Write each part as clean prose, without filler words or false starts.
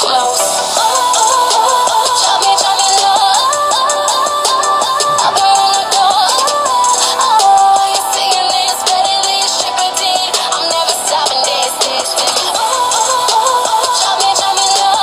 close. Drop me low. I've been on the go. You're saying this better than your stripper did. I'm never stopping this. Drop me low.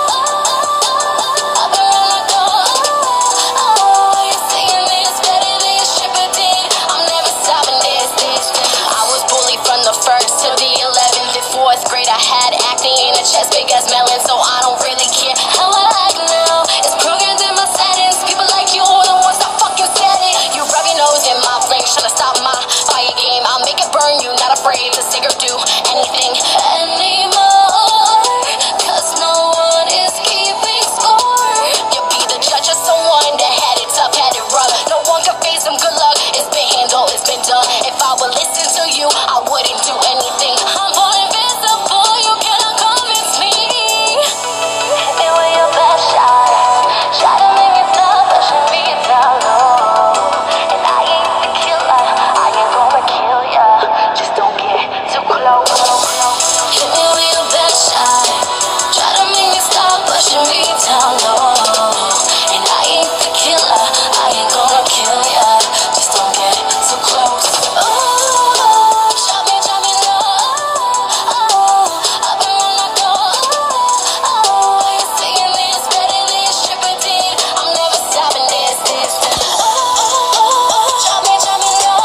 I've been on the go. You're saying this better than your stripper did. I'm never stopping this. I was bullied from the first to the 11th. In fourth grade, I had acne in the chest, big as melon, so I don't really care how I act now. It's programmed in my settings. People like you are the ones that fucking said it. You rub your nose in my flames, trying to stop my fire game. I'll make it burn you, not afraid to sing or do anything anymore. Cause no one is keeping score. You'll be the judge of someone that had it tough, had it rough. No one can face them, good luck. It's been handled, it's been done. If I would listen to you, I wouldn't do anything. I'm born invincible, you cannot convince me. Hit me with your best shot. Try to make me stop, pushing me down low. And I ain't the killer, I ain't gonna kill ya. Just don't get too close. Hit me with your best shot. Try to make me stop, pushing me down low. And I ain't the killer, I ain't gonna kill ya. Just don't get too close. Drop me low. I've been on the go. You're saying this better than your stripper did. I'm never stopping this. Drop me low.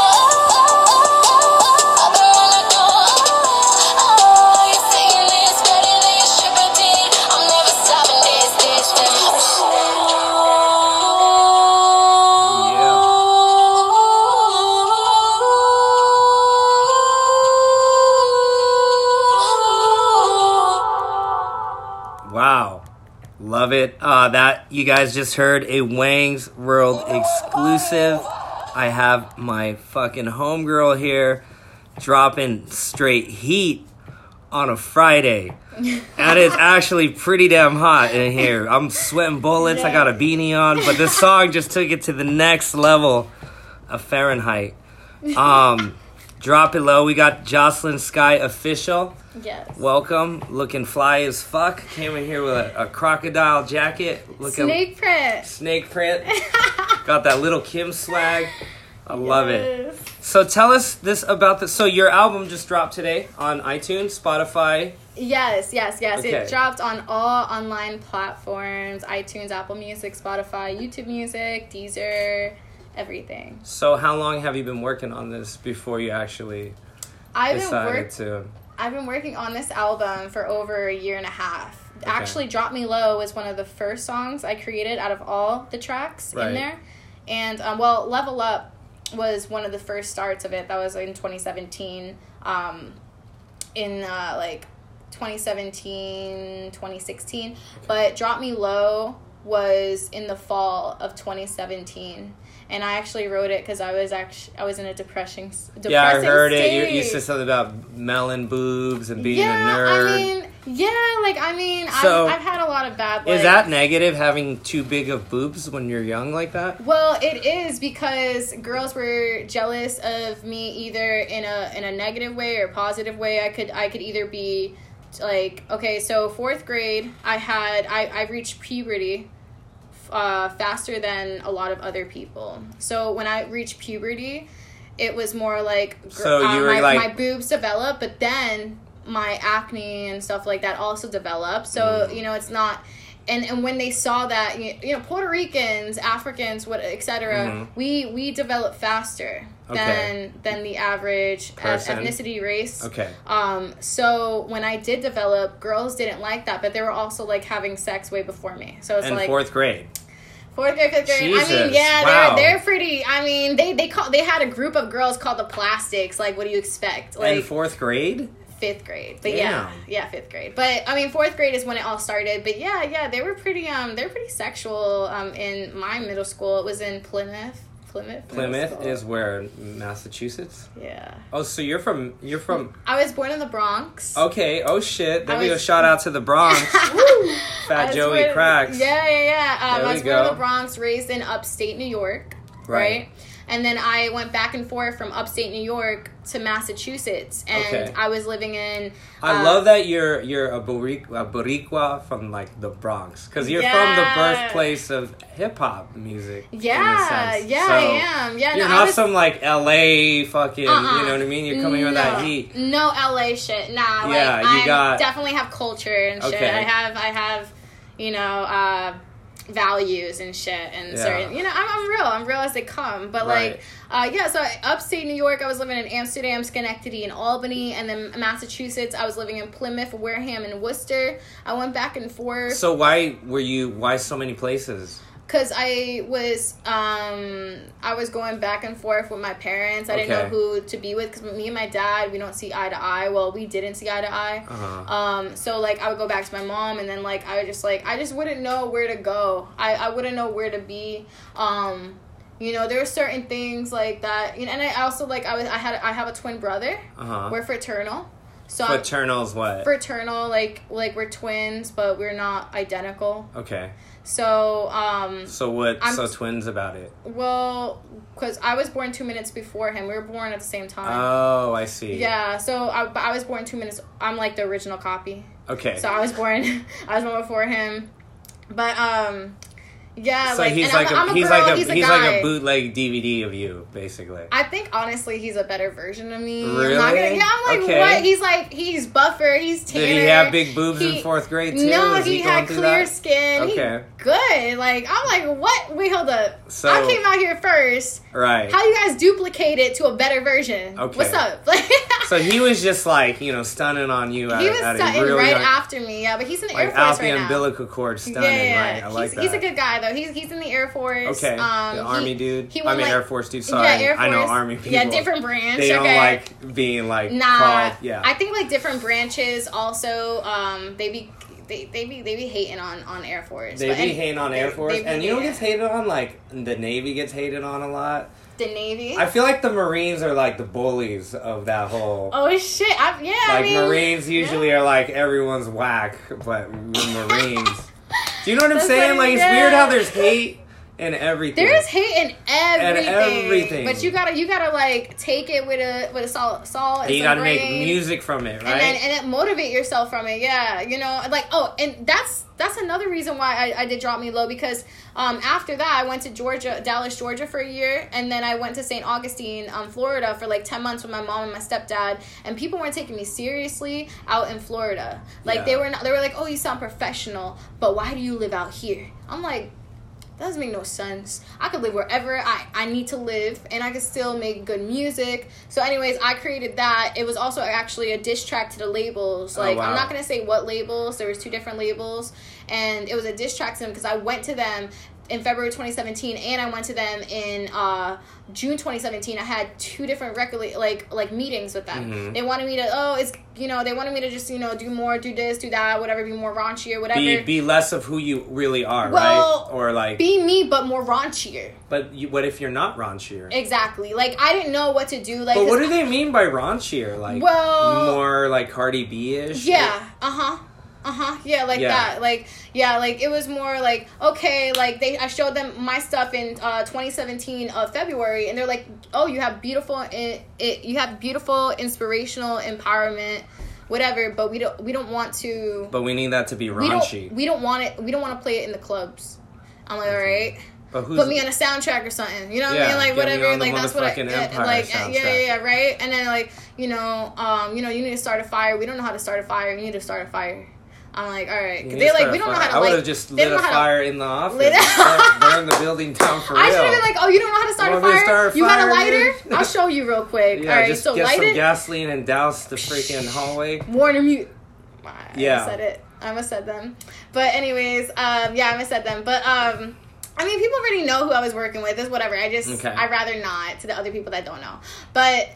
I've been on the go. You're saying this better than your stripper did. I'm never stopping this. Wow. Love it. That you guys just heard a Wang's World exclusive. I have my fucking homegirl here dropping straight heat on a Friday. And it's actually pretty damn hot in here. I'm sweating bullets. I got a beanie on. But this song just took it to the next level of Fahrenheit. Drop it low. We got Jocelyn Sky official. Yes. Welcome. Looking fly as fuck. Came in here with a crocodile jacket. Looking Snake print. Snake print. Got that Little Kim swag. I love it. So tell us this about this. So your album just dropped today on iTunes, Spotify. Yes. Okay. It dropped on all online platforms: iTunes, Apple Music, Spotify, YouTube Music, Deezer, everything. So how long have you been working on this before you actually decided to? I've been working on this album for over a year and a half. Okay. Actually, Drop Me Low was one of the first songs I created out of all the tracks in there. And, Level Up was one of the first starts of it. That was in 2017. 2017, 2016. Okay. But Drop Me Low was in the fall of 2017. And I actually wrote it because I was in a depressing Yeah, I heard state. it. You said something about melon boobs and being a nerd. I've had a lot of bad. Is that negative, having too big of boobs when you're young like that? Well, it is, because girls were jealous of me either in a negative way or positive way. I could either be like, okay, so fourth grade, I reached puberty faster than a lot of other people. So when I reached puberty, it was more like my boobs developed, but then my acne and stuff like that also developed. So it's not. And when they saw that, Puerto Ricans, Africans, etc., we develop faster than the average ethnicity race. Okay. So when I did develop, girls didn't like that, but they were also like having sex way before me. So it's like fourth grade. Fourth grade, fifth grade. Jesus. I mean, yeah, wow. they're pretty. I mean, they had a group of girls called the Plastics. Like, what do you expect? Like, in fourth grade. Fifth grade, but yeah, fifth grade. But I mean, fourth grade is when it all started. But yeah, they were pretty sexual. In my middle school, it was in Plymouth. Plymouth is where? Massachusetts? Yeah. Oh, so you're from I was born in the Bronx. Okay. Oh shit. There we go. Shout out to the Bronx. Fat Joey Cracks. Yeah. I was born in the Bronx, raised in upstate New York. Right. And then I went back and forth from upstate New York to Massachusetts, and I was living in. I love that you're a Boricua from like the Bronx, because you're from the birthplace of hip hop music. Yeah, in a sense. yeah, so I am. Yeah, you're not some like LA fucking. You know what I mean? You're coming with that heat. No LA shit. Nah. Yeah, like, I definitely have culture and shit. Okay. I have, you know, values and shit, and certain, you know, I'm real as they come. But like, so upstate New York, I was living in Amsterdam, Schenectady, and Albany, and then Massachusetts, I was living in Plymouth, Wareham, and Worcester. I went back and forth. So why so many places? Because I was going back and forth with my parents. I didn't know who to be with, because me and my dad, we don't see eye to eye. Well, we didn't see eye to eye. So like I would go back to my mom, and then like I just wouldn't know where to go. I wouldn't know where to be. You know, there are certain things like that. You know, and I also like I have a twin brother. We're fraternal. So fraternal is what? Fraternal, like we're twins, but we're not identical. Okay. So, so twins about it? Well, because I was born 2 minutes before him. We were born at the same time. Oh, I see. Yeah, so I was born 2 minutes. I'm like the original copy. Okay. So I was born before him. But, yeah, so like, he's and like I'm a he's girl, like he's a he's guy. like a bootleg DVD of you, basically. I think honestly he's a better version of me. Really? I'm like, he's buffer, he's tanner. Did he have big boobs in 4th grade too? No, Was he had clear skin. Okay. He good. Like, I'm like, what? Wait, hold up. So, I came out here first. Right. How you guys duplicate it to a better version? Okay. What's up? So he was just like, you know, stunning on you. He was stunting right after me, yeah. But he's in the Air Force out right the now. umbilical cord stunning, right? I like that. He's a good guy though. He's in the Air Force. Okay. The Army dude. Air Force dude. Sorry, Air Force. I know Army people. Yeah, different branch. They don't like being like called. Yeah. I think like different branches also. They be hating on Air Force. They be hating on Air Force, and you know what gets hated on? Like the Navy gets hated on a lot. The Navy. I feel like the Marines are like the bullies of that whole. Oh shit! Marines usually are like everyone's whack, but we're Marines. Do you know what I'm saying? Like it's weird how there's hate in everything. There's hate in everything. And everything. But you gotta like take it with a salt and you gotta make music from it, right? And then motivate yourself from it. Yeah, you know, like and that's another reason why I did Drop Me Low, because after that I went to Dallas, Georgia for a year, and then I went to St. Augustine, Florida for like 10 months with my mom and my stepdad, and people weren't taking me seriously out in Florida. Like they were like, oh, you sound professional, but why do you live out here? I'm like, that doesn't make no sense. I could live wherever I need to live, and I could still make good music. So anyways, I created that. It was also actually a diss track to the labels. Like, I'm not going to say what labels. There was 2 different labels, and it was a diss track to them because I went to them in February 2017, and I went to them in June 2017. I had 2 different record like meetings with them. Mm-hmm. They wanted me to they wanted me to just do more, do this, do that, whatever, be more raunchy or whatever. Be less of who you really are, right? Or like be me but more raunchier. But what if you're not raunchier? Exactly. Like I didn't know what to do. Like, but what do they mean by raunchier? Like more like Cardi B-ish? Yeah. Yeah, like that. Like, yeah, like it was more like, okay, like I showed them my stuff in 2017 of February, and they're like, oh, you have beautiful inspirational empowerment, whatever, but we don't want to. But we need that to be raunchy. We don't want it. We don't want to play it in the clubs. I'm like, all right. But put me on a soundtrack or something, you know what I mean? Like whatever, like that's what right? And then like, you need to start a fire. We don't know how to start a fire. You need to start a fire. I'm like, all right. They're like, we don't know how to I would have just lit a fire in the office. Burn the building down for real. I should have been like, oh, you don't know how to start a fire? You got a lighter? I'll show you real quick. Yeah, all right, just so get light some it. gasoline and douse the freaking hallway. Warner mute. Yeah. I said it. I almost said them. But anyways, I almost said them. But I mean, people already know who I was working with. It's whatever. I'd rather not to the other people that don't know. But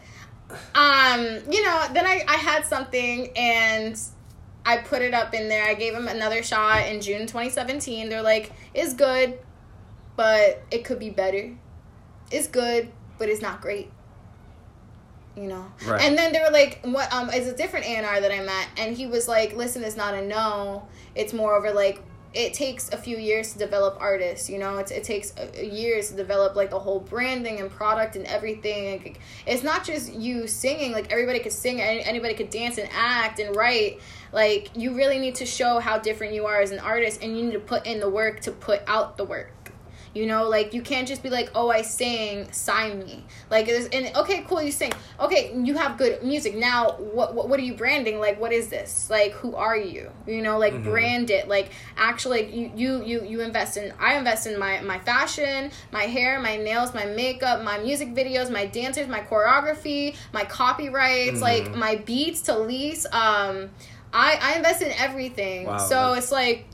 then I had something, and I put it up in there. I gave them another shot in June 2017. They're like, it's good, but it could be better. It's good, but it's not great. You know? Right. And then they were like, what, it's a different A&R that I met, and he was like, listen, it's not a no. It's more over like, it takes a few years to develop artists, you know. It takes years to develop like the whole branding and product and everything. It's not just you singing. Like, everybody could sing, anybody could dance and act and write. Like, you really need to show how different you are as an artist, and you need to put in the work to put out the work. You know, like, you can't just be like, oh, I sing, sign me. Like, and okay, cool, you sing. Okay, you have good music. Now, what are you branding? Like, what is this? Like, who are you? You know, like, brand it. Like, actually, like, you invest in, I invest in my fashion, my hair, my nails, my makeup, my music videos, my dancers, my choreography, my copyrights, like, my beats to lease. I invest in everything. Wow, so it's like,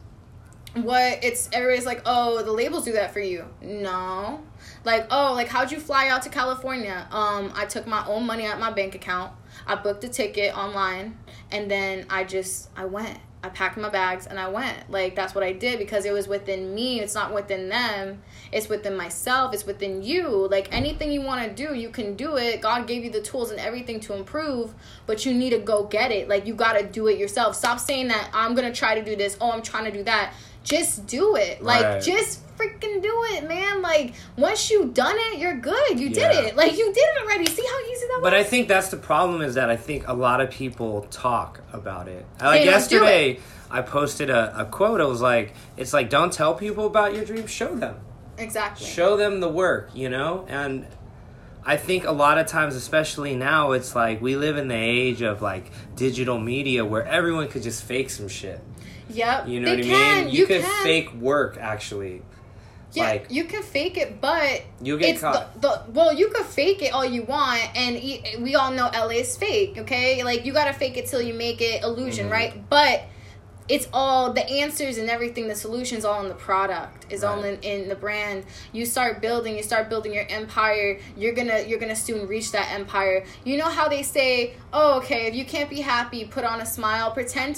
everybody's like, oh, the labels do that for you. No. Like, oh, like, how'd you fly out to California? I took my own money out of my bank account. I booked a ticket online, and then I went. I packed my bags and I went. Like, that's what I did, because it was within me. It's not within them. It's within myself. It's within you. Like, anything you want to do, you can do it. God gave you the tools and everything to improve, but you need to go get it. Like, you got to do it yourself. Stop saying that I'm going to try to do this. Oh, I'm trying to do that. Just do it. Like, just freaking do it, man. Like, once you've done it, you're good. You did it. Like, you did it already. See how easy that was? But I think that's the problem, is that I think a lot of people talk about it. Like, yesterday, I posted a quote. It was like, it's like, don't tell people about your dreams, show them. Exactly. Show them the work, you know? And I think a lot of times, especially now, it's like we live in the age of, like, digital media where everyone could just fake some shit. Yep. You know what I mean? You could fake work, actually. Yeah, like, you can fake it, but you'll get caught. Well, you could fake it all you want, and we all know LA is fake, okay? Like, you gotta fake it till you make it illusion, right? But it's all the answers and everything, the solutions all in the product, is all in the brand. You start building your empire, you're gonna soon reach that empire. You know how they say, oh, okay, if you can't be happy, put on a smile, pretend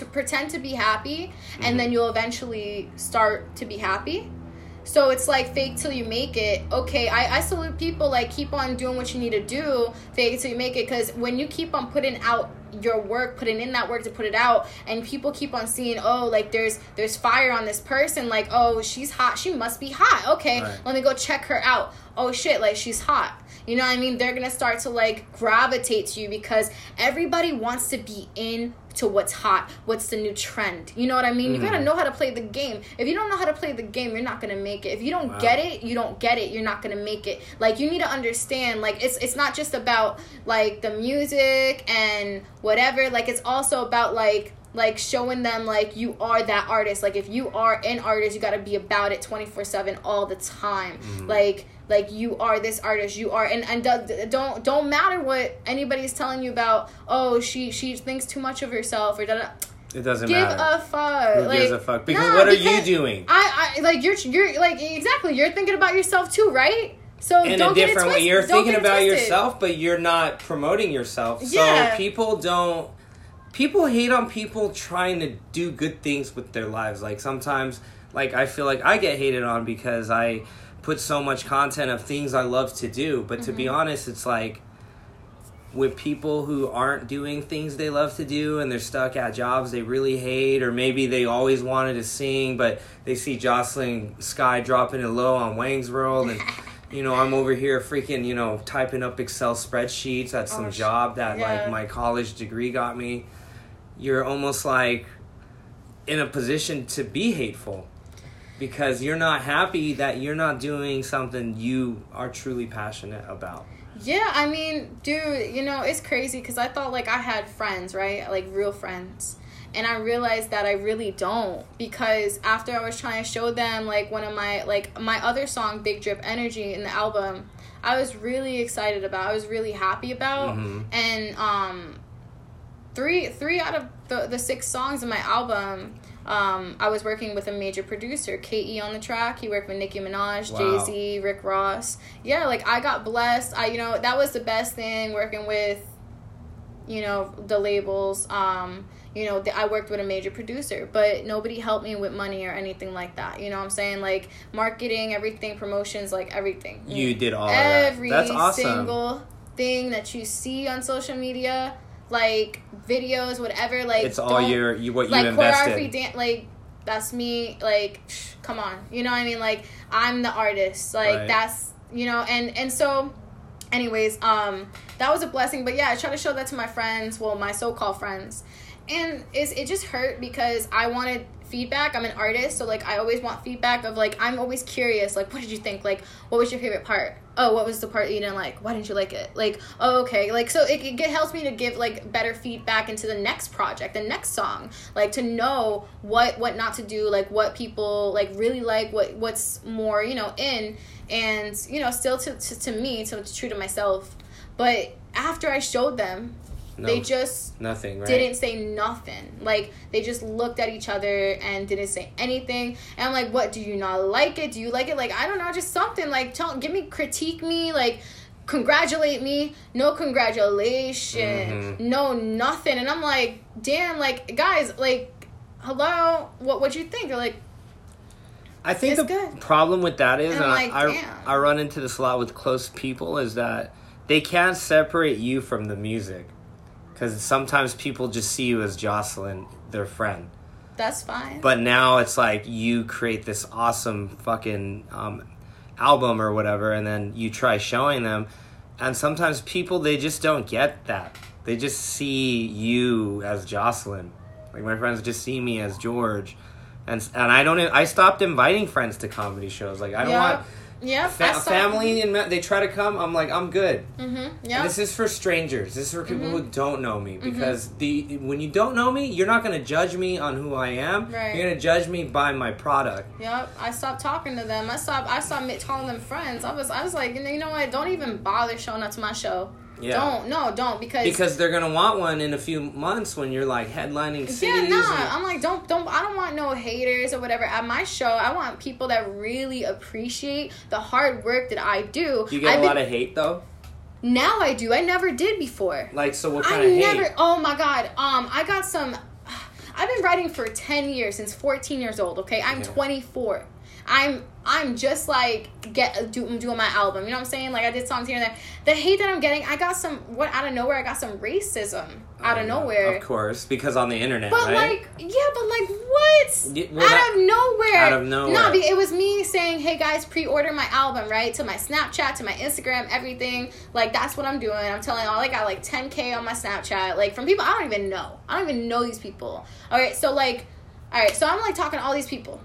to be happy, and then you'll eventually start to be happy. So it's like, fake till you make it. Okay, I salute people, like, keep on doing what you need to do, fake it till you make it, because when you keep on putting out your work, putting in that work to put it out, and people keep on seeing, oh, like, there's fire on this person, like, oh, she's hot, she must be hot, okay, let me go check her out. Oh shit, like, she's hot. You know what I mean? They're gonna start to, like, gravitate to you, because everybody wants to be in to what's hot, what's the new trend. You know what I mean? You gotta know how to play the game. If you don't know how to play the game, you're not gonna make it. If you don't get it, you don't get it. You're not gonna make it. Like, you need to understand, like, it's not just about, like, the music and whatever. Like, it's also about, like showing them, like, you are that artist. Like, if you are an artist, you gotta be about it 24/7 all the time. Like, you are this artist, you are, and don't matter what anybody's telling you about, oh, she thinks too much of herself, or da-da. It doesn't give matter. Give a fuck. Who gives a fuck? Because what are you doing? I like, you're like, exactly, you're thinking about yourself too, right? So in don't a different way. You're thinking about twisted. yourself, but you're not promoting yourself. Yeah. So people hate on people trying to do good things with their lives. Like, sometimes, like, I feel like I get hated on because I put so much content of things I love to do. But to be honest, it's like, with people who aren't doing things they love to do and they're stuck at jobs they really hate, or maybe they always wanted to sing, but they see Jocelyn Sky dropping it low on Wang's World, and, you know, I'm over here freaking, you know, typing up Excel spreadsheets at some job that, like, my college degree got me. You're almost, like, in a position to be hateful, because you're not happy that you're not doing something you are truly passionate about. Yeah, I mean, dude, you know, it's crazy, because I thought, like, I had friends, right? Like, real friends. And I realized that I really don't, because after I was trying to show them, like, one of my, like, my other song, Big Drip Energy, in the album, I was really excited about, I was really happy about. And three out of the 6 songs in my album, I was working with a major producer, K.E. on the track. He worked with Nicki Minaj, Jay-Z, Rick Ross. Yeah, like, I got blessed. You know, that was the best thing, working with, you know, the labels. You know, I worked with a major producer, but nobody helped me with money or anything like that. You know what I'm saying? Like, marketing, everything, promotions, like, everything. You did all of that. That's awesome. Every single thing that you see on social media, like, videos, whatever, like, it's all what you like, invested. choreography, like, That's me. Like, come on. You know what I mean? Like, I'm the artist. Like, Right. that's, you know, and so, anyways, that was a blessing. But yeah, I try to show that to my friends, well, my so-called friends. And it just hurt because I wanted feedback. I'm an artist, so, like, I always want feedback of, like, I'm always curious, like, what did you think? Like, what was your favorite part? Oh, what was the part that you didn't like? Why didn't you like it? Like, oh, okay. Like, so it helps me to give, like, better feedback into the next project, the next song. Like, to know what not to do, like, what people, like, really like, what's more, you know, in. And, you know, still to me, so it's true to myself. But after I showed them, they just nothing, right? didn't say nothing. Like, they just looked at each other and didn't say anything. And I'm like, what, do you not like it? Do you like it? Like, I don't know, just something. Like, critique me, like, congratulate me. No congratulations. No nothing. And I'm like, damn, like, guys, like, hello? What you think? They're like, I think it's the good. problem with that is, And and I'm like, I damn. run into this a lot with close people, is that they can't separate you from the music. Because sometimes people just see you as Jocelyn, their friend. That's fine. But now it's like you create this awesome fucking album or whatever, and then you try showing them. And sometimes people, they just don't get that. They just see you as Jocelyn. Like, my friends just see me as George. And I stopped inviting friends to comedy shows. Like, I don't want... Yeah, family and they try to come. I'm like, I'm good. Yeah. This is for strangers. This is for people who don't know me, because when you don't know me, you're not going to judge me on who I am. Right. You're going to judge me by my product. Yep. I stopped talking to them. I stopped calling them friends. I was like, you know what? Don't even bother showing up to my show. Yeah. Don't because they're gonna want one in a few months when you're like headlining cities. Yeah, I'm like, don't. I don't want no haters or whatever at my show. I want people that really appreciate the hard work that I do. You get a lot of hate though. Now I do. I never did before. Like, so what kind of hate? Oh my god. I got some. I've been writing for 10 years, since 14 years old. Okay, I'm 24. I'm just like doing my album. You know what I'm saying? Like, I did songs here and there. The hate that I'm getting, I got some out of nowhere. I got some racism out of nowhere. Of course, because on the internet, but right? what? Out of nowhere. Out of nowhere. No, it was me saying, "Hey guys, pre-order my album," right? To my Snapchat, to my Instagram, everything. Like, that's what I'm doing. I'm telling all. I got like 10K on my Snapchat, like, from people I don't even know. I don't even know these people. All right, so I'm like talking to all these people.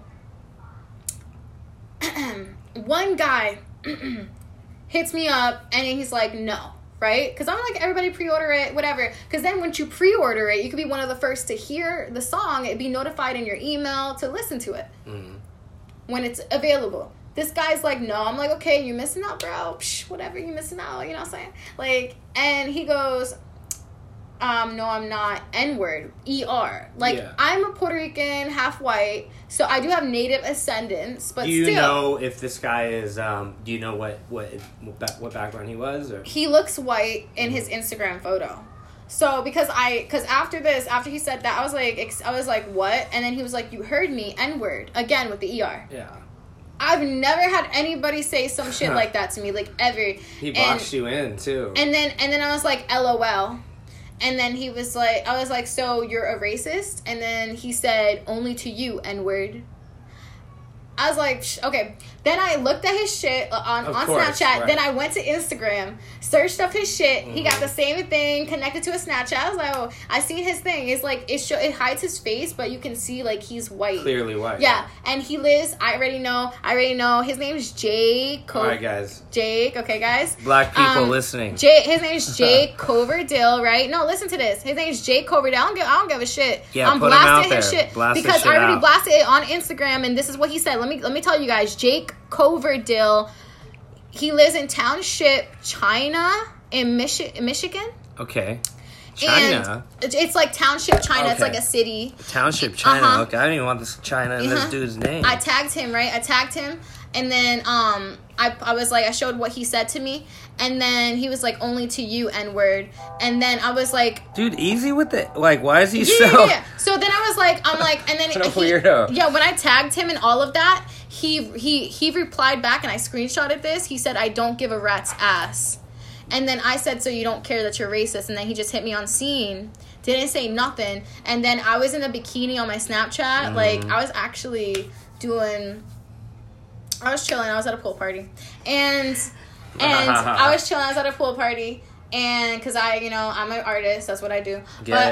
One guy hits me up and he's like, no, right? Because I'm like, everybody pre-order it, whatever. Because then once you pre-order it, you could be one of the first to hear the song. It'd be notified in your email to listen to it when it's available. This guy's like, no. I'm like, okay, you're missing out, bro. Psh, whatever, you're missing out. You know what I'm saying? Like, and he goes, no, I'm not. N-word. E-R. Like, yeah. I'm a Puerto Rican, half white, so I do have native ascendants, but still. Do you know if this guy is, do you know what background he was? Or? He looks white in his Instagram photo. So, because after he said that, I was like, what? And then he was like, you heard me, N-word. Again, with the E-R. Yeah. I've never had anybody say some shit like that to me, like, ever. He boxed you in, too. And then I was like, LOL. And then he was like, I was like, so you're a racist? And then he said, only to you, N-word. I was like, okay. Then I looked at his shit on Snapchat. Right. Then I went to Instagram, searched up his shit. He got the same thing connected to a Snapchat. I was like, oh, I seen his thing. It's like, it hides his face, but you can see, like, he's white. Clearly white. Yeah. And he lives, I already know. His name is Jake. All right, guys. Jake, okay, guys? Black people listening. His name is Jake Coverdale, right? No, listen to this. His name is Jake Coverdale. I don't give a shit. Yeah, I'm put blasting him out his there. shit Blast because his shit I already out. blasted it on Instagram, and this is what he said. Let me tell you guys. Jake Coverdale. He lives in Township, China, in Michigan. Okay. China? And it's like Township, China. Okay. It's like a city. Township, China. Okay, I don't even want this China in this dude's name. I tagged him, right? And then I was like, I showed what he said to me, and then he was like, only to you, N-word. And then I was like, dude, easy with it. Like, why is he Yeah. So then I'm like, and then what a weirdo. Yeah, when I tagged him and all of that, he replied back, and I screenshotted this. He said, I don't give a rat's ass. And then I said, so you don't care that you're racist? And then he just hit me on scene didn't say nothing. And then I was in a bikini on my Snapchat. Like, I was actually I was chilling. I was at a pool party. And I was chilling. I was at a pool party. And because I'm an artist. That's what I do.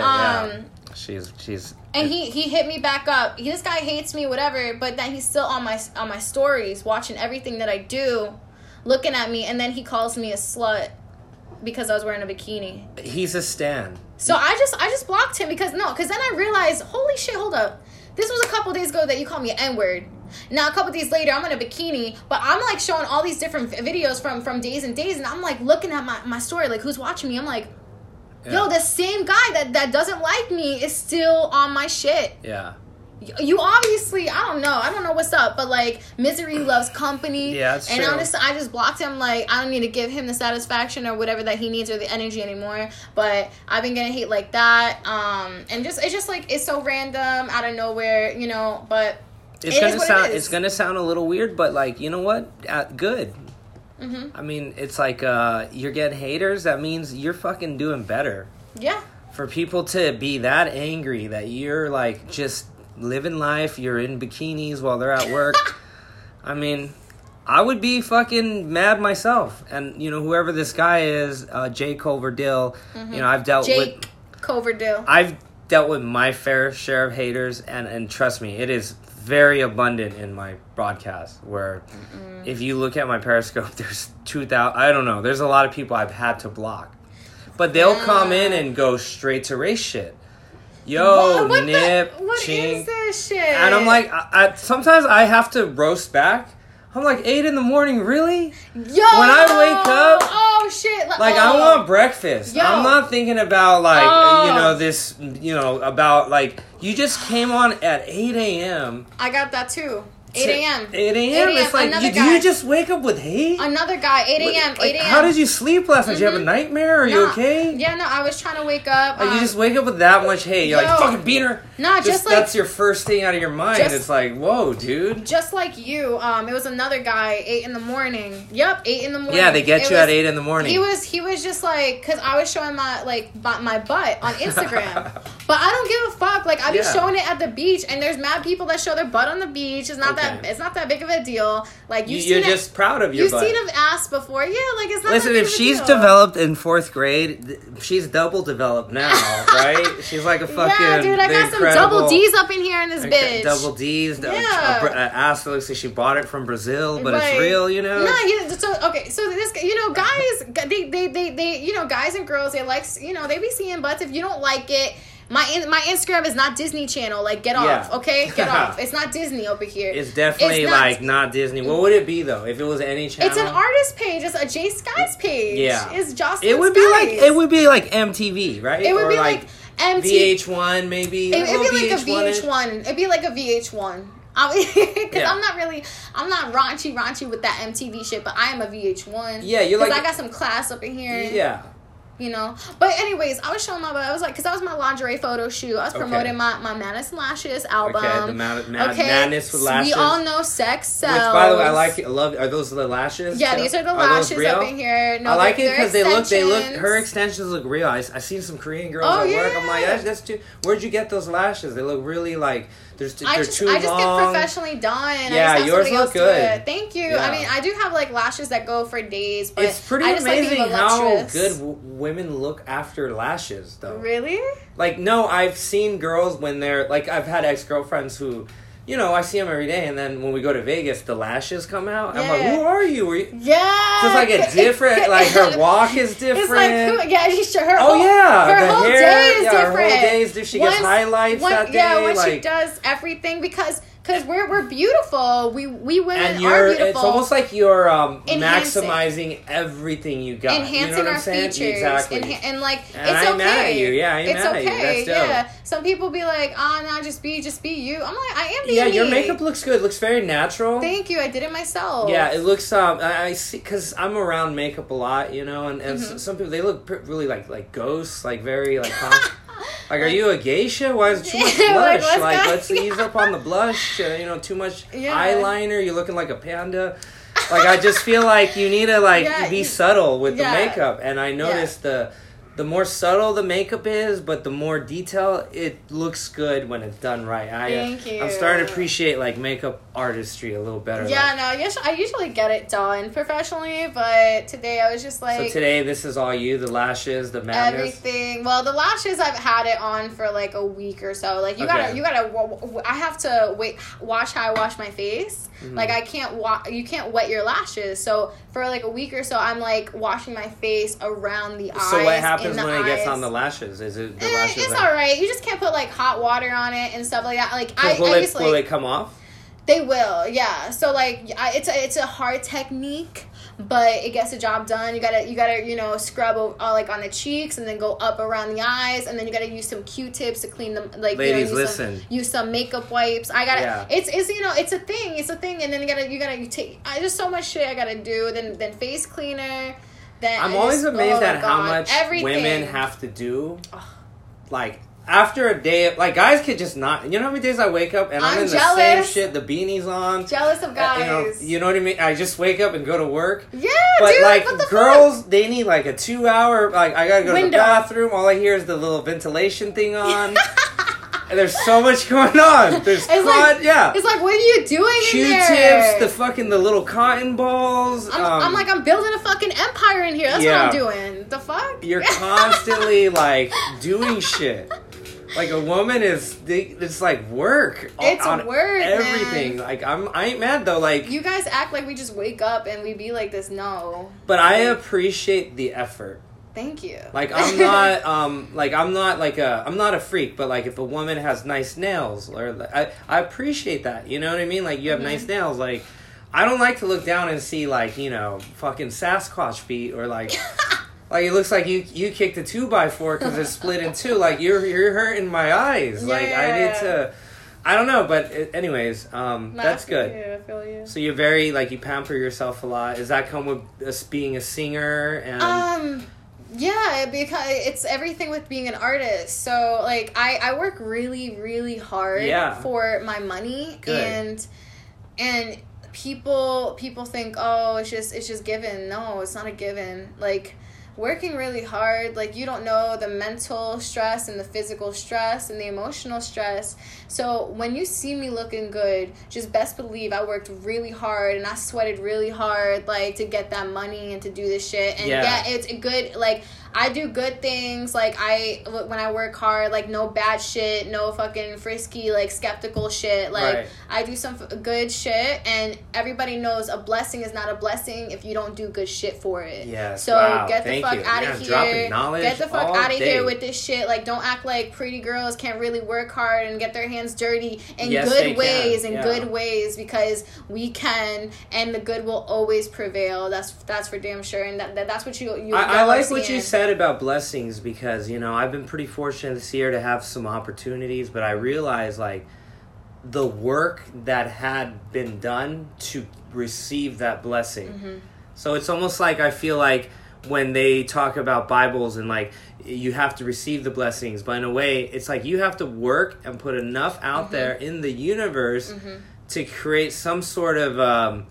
She's and he hit me back up. This guy hates me, whatever, but then he's still on my stories, watching everything that I do, looking at me, and then he calls me a slut because I was wearing a bikini. He's a stan. So I just blocked him because then I realized, holy shit, hold up. This was a couple days ago that you called me an N-word. Now a couple days later, I'm in a bikini, but I'm like showing all these different videos from days and days, and I'm like looking at my story, like who's watching me. I'm like, yo, the same guy that doesn't like me is still on my shit. Yeah. You obviously, I don't know what's up, but like, misery loves company. Yeah, that's true. And I just blocked him. Like, I don't need to give him the satisfaction or whatever that he needs or the energy anymore. But I've been getting hate like that. And it's just like, it's so random out of nowhere, but it's gonna sound a little weird, but like, you know what? Good. Mm-hmm. I mean, it's like you're getting haters. That means you're fucking doing better. Yeah. For people to be that angry that you're like just living life, you're in bikinis while they're at work. I mean, I would be fucking mad myself. And whoever this guy is, Jay Coverdale. Mm-hmm. I've dealt Jake Coverdale. I've dealt with my fair share of haters, and trust me, it is very abundant in my broadcast, where if you look at my Periscope, there's 2,000, I don't know, there's a lot of people I've had to block, but they'll come in and go straight to race shit. Yo, what nip, what chink. is this shit? And I'm like, sometimes I have to roast back. I'm like, 8 a.m, really? Yo, when I wake up, oh shit, like I want breakfast. Yo. I'm not thinking about like about like you just came on at 8 a.m. I got that too. 8 a.m. 8 a.m. It's like, do you just wake up with hate? Another guy, 8 a.m. Like, 8 a.m. how did you sleep last night? Did you have a nightmare? Are you okay? Yeah, no, I was trying to wake up. Like, you just wake up with that much hate. You're like, fucking beat her. Nah, just like... That's your first thing out of your mind. It's like, whoa, dude. Just like you, it was another guy, 8 in the morning. Yep, 8 in the morning. Yeah, they get you at 8 in the morning. He was just like, because I was showing my butt on Instagram. But I don't give a fuck. Like, I be showing it at the beach, and there's mad people that show their butt on the beach. It's not that big of a deal. Like, you're just proud of your butt. You've seen an ass before. Yeah, like, it's not Listen, that big if of a she's deal. developed in 4th grade, she's double developed now, right? She's like a fucking yeah, dude, I got some double D's up in here in this bitch. Double D's. Yeah. Ass that looks like she bought it from Brazil, but it's real, Nah, so this, guys, they guys and girls, they like, they be seeing butts. If you don't like it, my Instagram is not Disney Channel. Like, get off, okay? Get off. It's not Disney over here. It's definitely not Disney. What would it be though? If it was any channel? It's an artist page. It's a Jay Skies page. Yeah, it's Jocelyn. It would be like MTV, right? It would be like MTV. VH1 maybe. It'd be like a VH1. It'd be like a VH1. Because I'm not raunchy with that MTV shit, but I am a VH1. Yeah, you're like, I got some class up in here. Yeah. But anyways, I was showing my butt. I was like, because that was my lingerie photo shoot. I was promoting my Madness and Lashes album. Okay, the Madness with Lashes. We all know sex sells. Which, by the way, I love. Are those the lashes? Yeah, these are the lashes up in here. No, I like it because they look. Her extensions extensions look real. I seen some Korean girls at work. I'm like, that's too. Where'd you get those lashes? They look really like. They're too long. I just get professionally done. Yeah, yours look good. Thank you. Yeah. I mean, I do have like lashes that go for days, but it's pretty amazing how good women look after lashes, though. Really? Like, no, I've seen girls when they're like, I've had ex-girlfriends who, I see them every day, and then when we go to Vegas, the lashes come out. Yeah. I'm like, who are you? Yeah. So it's like a different, like her walk is different. It's like, her her whole hair, day is different. Her whole day is different. She gets highlights that day. Yeah, when she does everything, because we're beautiful. We women are beautiful. It's almost like you're maximizing everything you got. Enhancing our features. Exactly. And like, and it's I'm okay. mad at you. Yeah, it's mad okay. At you. That's dope. Yeah. Some people be like, no, just be you. I'm like, I am being Yeah, me. your makeup looks good. It looks very natural. Thank you. I did it myself. Yeah, it looks, I see, because I'm around makeup a lot, and some people, they look really like ghosts, like very, like, like, are you a geisha? Why is it too much blush? Let's ease up on the blush. Too much eyeliner. You're looking like a panda. Like, I just feel like you need to be subtle with the makeup. And I noticed the the more subtle the makeup is, but the more detail, it looks good when it's done right. Thank you. I'm starting to appreciate like makeup artistry a little better. Yeah, no, I usually get it done professionally, but today I was just like... So today, this is all you, the lashes, the madness? Everything. Well, the lashes, I've had it on for like a week or so. Like, I have to watch how I wash my face. Mm-hmm. Like, you can't wet your lashes. So for like a week or so, I'm like washing my face around the eyes. So what happens when it gets on the lashes? Is it the lashes? It's alright. You just can't put like hot water on it and stuff like that. Like, will they come off? They will, yeah. So like, it's a hard technique, but it gets the job done. You gotta scrub like on the cheeks and then go up around the eyes, and then you gotta use some Q-tips to clean them. Like, ladies, listen. Use some makeup wipes. It's it's a thing, and then you gotta take. There's so much shit I gotta do. Then face cleaner. Then I'm always amazed at how much women have to do. Like, after a day, like, guys could just not... You know how many days I wake up and I'm in jealous. the same shit, the beanie's on. Jealous of guys. You know what I mean? I just wake up and go to work. Yeah, but dude, like, what the girls, fuck? They need like a 2-hour... Like, I gotta go to the bathroom. All I hear is the little ventilation thing on. And there's so much going on. There's It's like, what are you doing in there? Q-tips, the little cotton balls. I'm building a fucking empire in here. That's what I'm doing. The fuck? You're constantly, like, doing shit. Like, a woman it's like work. It's work, everything. man. Like, I ain't mad, though. Like, you guys act like we just wake up and we be like this. No. But I appreciate the effort. Thank you. Like, I'm not, I'm not a freak, but, like, if a woman has nice nails, or, I appreciate that, you know what I mean? Like, you have nice nails, like, I don't like to look down and see, like, fucking Sasquatch feet, or, like, like, it looks like you kicked a 2x4 because it's split in two, like, you're hurting my eyes, like, I need to, I don't know, but anyways, that's good. I feel you. So you're very, like, you pamper yourself a lot. Does that come with us being a singer, and... Yeah, because it's everything with being an artist. So, like, I work really, really hard for my money. Good. And people think, oh, it's just given. No, it's not a given. Like, working really hard, like, you don't know the mental stress and the physical stress and the emotional stress. So when you see me looking good, just best believe I worked really hard and I sweated really hard, like, to get that money and to do this shit. And it's a good, like, I do good things. Like, when I work hard, like, no bad shit, no fucking frisky, like, skeptical shit. Like, I do some good shit, and everybody knows a blessing is not a blessing if you don't do good shit for it. Yes. So get the fuck out of here. Get the fuck out of here with this shit. Like, don't act like pretty girls can't really work hard and get their hands dirty in good ways, because we can, and the good will always prevail. That's for damn sure, and that's what you I like what you said about blessings, because I've been pretty fortunate this year to have some opportunities, but I realized, like, the work that had been done to receive that blessing. Mm-hmm. So it's almost like, I feel like when they talk about Bibles and, like, you have to receive the blessings, but in a way it's like you have to work and put enough out there in the universe to create some sort of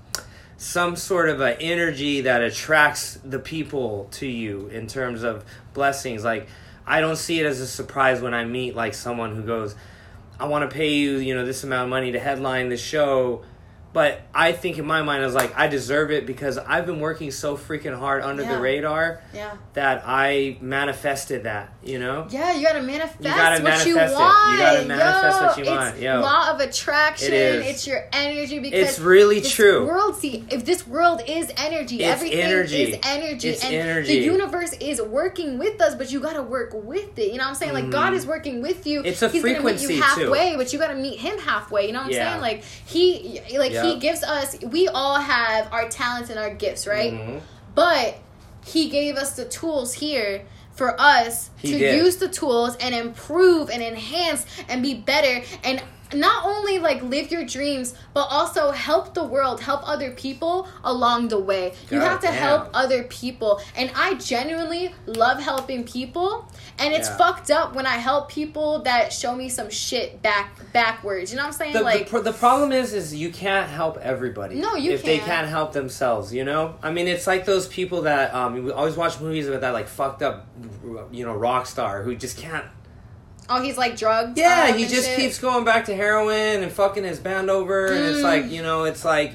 a energy that attracts the people to you in terms of blessings. Like, I don't see it as a surprise when I meet, like, someone who goes, I want to pay you, this amount of money to headline the show. But I think in my mind, I was like, I deserve it because I've been working so freaking hard under the radar that I manifested that, Yeah, you gotta manifest what you want. You gotta manifest what you want. It's law of attraction. It's your energy, because it's really true. If this world is energy, everything is energy. It's and energy. The universe is working with us, but you gotta work with it. You know what I'm saying? Like, God is working with you. It's a frequency, He's gonna meet you halfway, but you gotta meet Him halfway. You know what I'm saying? Like, He gives us, we all have our talents and our gifts, right? Mm-hmm. But He gave us the tools here for us use the tools and improve and enhance and be better. And not only like live your dreams, but also help the world, help other people along the way. You have to help other people. And I genuinely love helping people. And it's fucked up when I help people that show me some shit backwards. You know what I'm saying? The problem is you can't help everybody. No, you if they can't help themselves, you know? I mean, it's like those people that, we always watch movies about that, like, fucked up, rock star who just can't. Oh, he's like drugged? Yeah, he just keeps going back to heroin and fucking his band over. And it's like, it's like,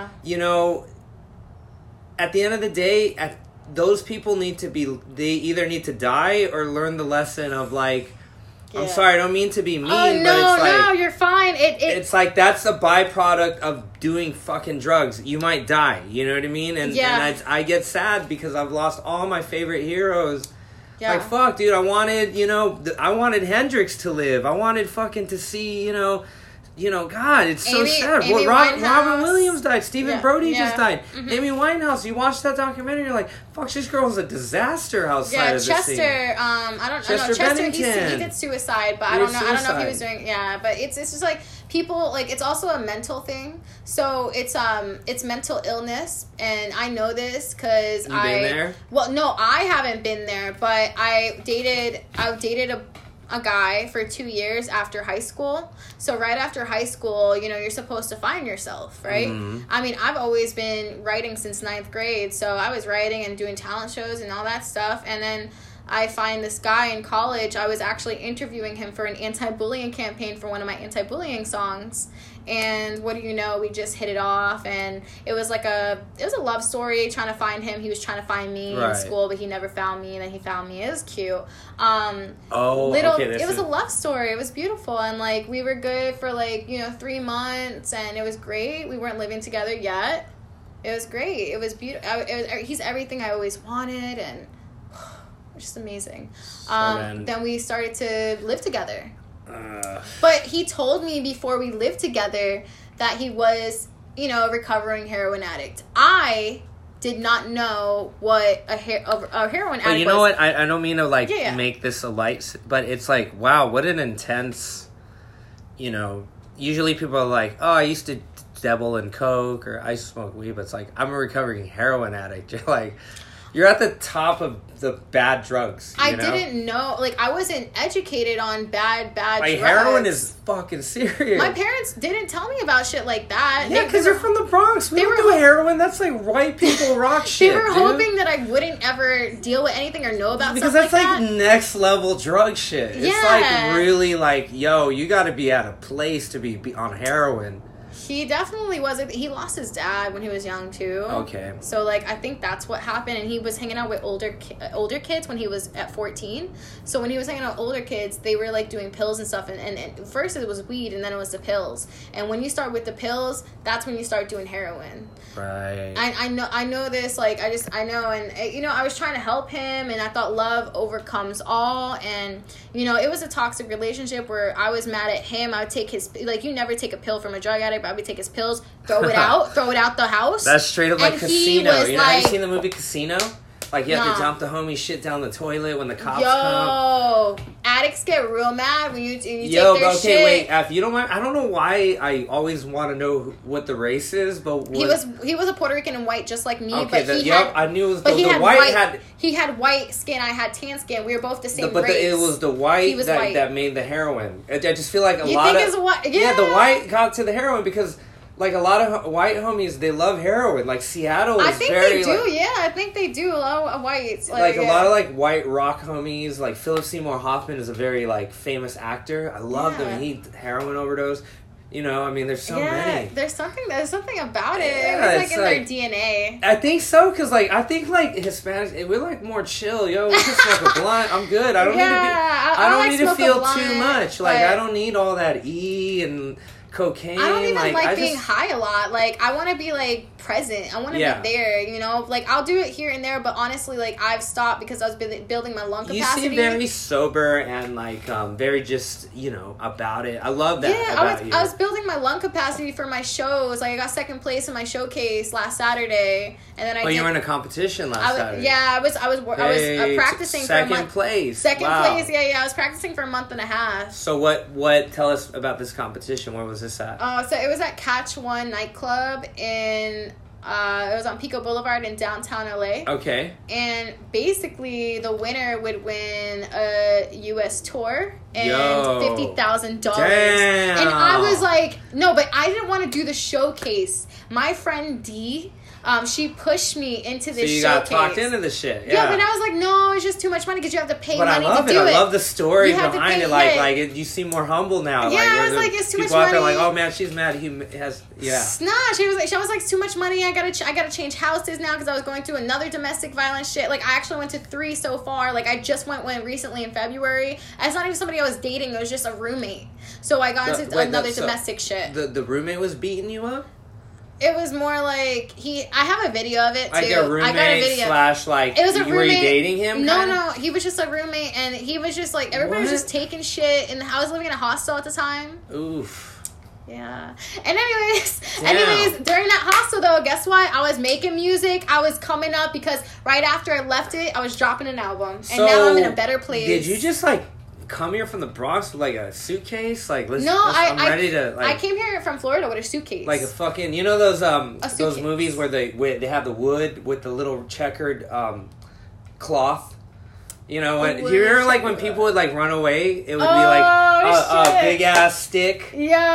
at the end of the day, those people they either need to die or learn the lesson of, like, I'm sorry, I don't mean to be mean, but it's like... No, you're fine. It's like, that's a byproduct of doing fucking drugs. You might die, you know what I mean? And I get sad because I've lost all my favorite heroes. Yeah. Like, fuck, dude, I wanted Hendrix to live. I wanted fucking to see, God, it's so sad. Robin Williams died. Stephen Brody just died. Mm-hmm. Amy Winehouse, you watch that documentary, you're like, fuck, this girl's a disaster outside of this scene. I don't know. Chester, he did suicide, but I don't know if he was doing, but it's just like, people, like, it's also a mental thing. So it's mental illness, and I know this because been there? Well, no, I haven't been there, but I dated a guy for 2 years after high school. So right after high school, you're supposed to find yourself, right? Mm-hmm. I mean, I've always been writing since 9th grade, so I was writing and doing talent shows and all that stuff, and then I find this guy in college. I was actually interviewing him for an anti-bullying campaign for one of my anti-bullying songs. And what do you know, we just hit it off, and it was a love story trying to find him. He was trying to find me in school, but he never found me, and then he found me. It was cute. It was a love story. It was beautiful, and like we were good for 3 months, and it was great. We weren't living together yet. It was great. It was beautiful. He's everything I always wanted, and just amazing. Then we started to live together. But he told me before we lived together that he was, a recovering heroin addict. I did not know what a heroin addict was. You know what? I don't mean to make this a light, but it's like, wow, what an intense, usually people are like, oh, I used to dabble in coke or I used to smoke weed, but it's like, I'm a recovering heroin addict. You're like, you're at the top of the bad drugs. I didn't know. I wasn't educated on bad drugs. Heroin is fucking serious. My parents didn't tell me about shit like that. Yeah, because they're from the Bronx. We don't do heroin. That's like white people rock shit. They were hoping that I wouldn't ever deal with anything or know about because stuff that's like next level drug shit. Yeah. It's like really like, yo, you got to be at a place to be on heroin. He definitely wasn't. He lost his dad when he was young too. Okay. So I think that's what happened, and he was hanging out with older kids when he was at 14. So when he was hanging out with older kids, they were doing pills and stuff. And first it was weed, and then it was the pills. And when you start with the pills, that's when you start doing heroin. Right. I know this. I know, and I was trying to help him, and I thought love overcomes all. And it was a toxic relationship where I was mad at him. I would take his you never take a pill from a drug addict. But I would take his pills, throw it out the house. That's straight up like Casino. Have you seen the movie Casino? You have to dump the homie shit down the toilet when the cops come. Addicts get real mad when you take their shit. Wait, if you don't mind, I don't know why I always want to know what the race is, but he was a Puerto Rican and white just like me. Okay, but I knew it was the white. He had white skin. I had tan skin. We were both the same race. But it was the white that made the heroin. I just feel like the white got to the heroin because. A lot of white homies, they love heroin. Seattle is very... I think they do, I think they do. A lot of whites. A lot of, white rock homies. Philip Seymour Hoffman is a very, famous actor. I love him. He heroin overdose. There's so many. There's something about it. It's in their DNA. I think so, because, I think, Hispanics, we're, more chill. Yo, we can smoke a blunt. I'm good. I don't need to feel too much. I don't need all that E and... cocaine. I don't even like I being just, high a lot. Like, I want to be, like, present. I want to Yeah. be there, you know? Like, I'll do it here and there, but honestly, like, I've stopped because I was building my lung You capacity. seem very sober and like very just, you know, about it. I love that Yeah, about you. I was building my lung capacity for my shows. Like, I got second place in my showcase last Saturday, and then you were in a competition last Saturday. Yeah, I was Hey, practicing for a second month. place. Second Wow. place, yeah. I was practicing for a month and a half. So what? Tell us about this competition. Where was this at? So it was at Catch One nightclub in. It was on Pico Boulevard in downtown LA. Okay. And basically, the winner would win a U.S. tour and Yo. $50,000. Damn. And I was like, no, but I didn't want to do the showcase. My friend D, she pushed me into this So you showcase. got talked into the shit. Yeah, but I was like, no, it's just too much money because you have to pay But I money love to it. do I it. love the story You have to behind pay- it. Like, yeah. like you seem more humble now. Yeah, like, I where was the like, it's too people much out there money. like, oh man, she's mad. He has, yeah. Nah, she was like, it's too much money. I gotta change houses now because I was going through another domestic violence shit. Like, I actually went to 3 so far. Like, I just went recently in February. And it's not even somebody I was dating. It was just a roommate. So I got into another domestic shit. The roommate was beating you up? It was more like I have a video of it too. Like a roommate I got a video. slash like, It was a roommate. were you dating him? No, kinda? no, he was just a roommate, and he was just like everybody was What? just taking shit. And I was living in a hostel at the time. Oof. Yeah. And anyways, Damn. during that hostel though, guess what? I was making music. I was coming up because right after I left it, I was dropping an album, and now I'm in a better place. Did you just like come here from the Bronx with like a suitcase? Like, I'm ready to. Like, I came here from Florida with a suitcase. like a fucking, you know those those suitcase. movies where they have the wood with the little checkered cloth. You know, when do you remember like when people would like run away, it would be like a big ass stick. Yeah.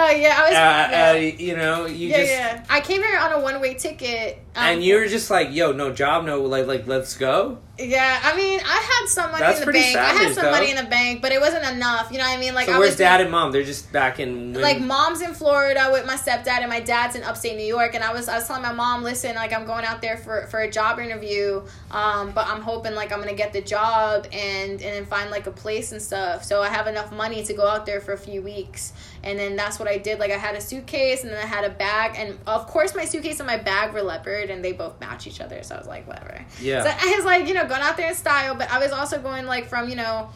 I was. You know, Yeah. I came here on a one-way ticket. And you were just like, yo, no job, no like let's go. Yeah, I mean, I had some money That's in the pretty bank. I had savage, some though. money in the bank, but it wasn't enough. You know what I mean? Like, So I where's was dad and mom? They're just back in like mom's in Florida with my stepdad, and my dad's in upstate New York. And I was telling my mom, listen, like I'm going out there for a job interview, but I'm hoping like I'm gonna get the job and then find like a place and stuff. So I have enough money to go out there for a few weeks, and then that's what I did. Like I had a suitcase, and then I had a bag, and of course my suitcase and my bag were leopard, and they both match each other. So I was like, whatever. Yeah. So I was like, you know, going out there in style, but I was also going like from, you know,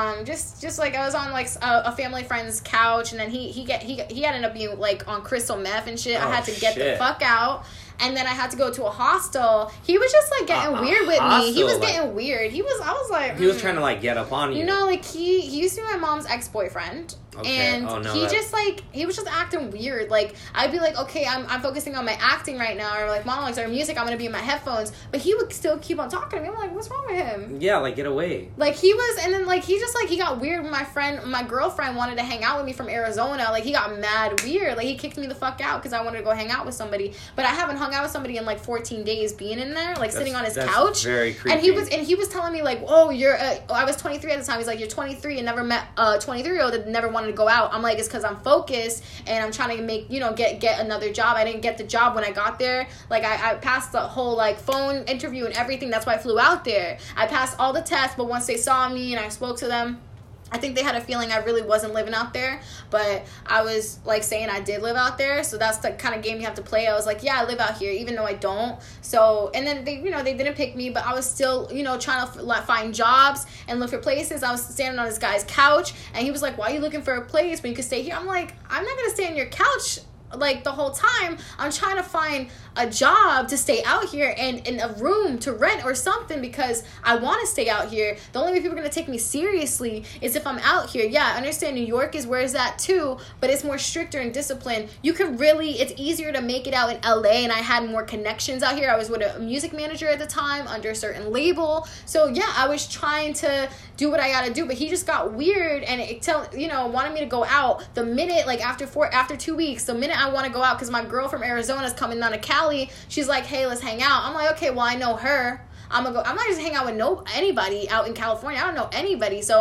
just like I was on like a family friend's couch, and then he ended up being like on crystal meth and shit. I had to get the fuck out. And then I had to go to a hostel. He was just like getting weird with me. He was getting weird. I was like, he was trying to like get up on you. You know, like he used to be my mom's ex-boyfriend. Okay. And he was just acting weird. Like I'd be like, okay, I'm focusing on my acting right now, or like monologues or music, I'm gonna be in my headphones. But he would still keep on talking to me. I'm like, what's wrong with him? Yeah, like get away. Like he was, and then like he just like he got weird when my girlfriend wanted to hang out with me from Arizona. Like he got mad weird. Like he kicked me the fuck out because I wanted to go hang out with somebody. But I haven't hung out with somebody in like 14 days being in there, like sitting on his couch. Very creepy. And he was telling me like, oh, I was 23 at the time. He's like, you're 23 and never met a 23-year-old that never wanted to go out. I'm like, it's because I'm focused and I'm trying to make, you know, get another job. I didn't get the job when I got there. Like I passed the whole like phone interview and everything. That's why I flew out there. I passed all the tests, but once they saw me and I spoke to them, I think they had a feeling I really wasn't living out there, but I was like saying I did live out there. So that's the kind of game you have to play. I was like, yeah, I live out here, even though I don't. So, and then they, you know, they didn't pick me, but I was still, you know, trying to find jobs and look for places. I was standing on this guy's couch, and he was like, why are you looking for a place when you could stay here? I'm like, I'm not gonna stay on your couch like the whole time. I'm trying to find a job to stay out here and in a room to rent or something, because I want to stay out here. The only way people are going to take me seriously is if I'm out here. Yeah, I understand New York is where is that too, but it's more stricter and disciplined. You can really, it's easier to make it out in LA, and I had more connections out here. I was with a music manager at the time under a certain label. So yeah, I was trying to do what I got to do, but he just got weird and wanted me to go out the minute, like after 2 weeks, the minute I want to go out, because my girl from Arizona is coming down to Cali. She's like, hey, let's hang out. I'm like, okay, well, I know her. I'm not just hang out with anybody out in California. I don't know anybody. So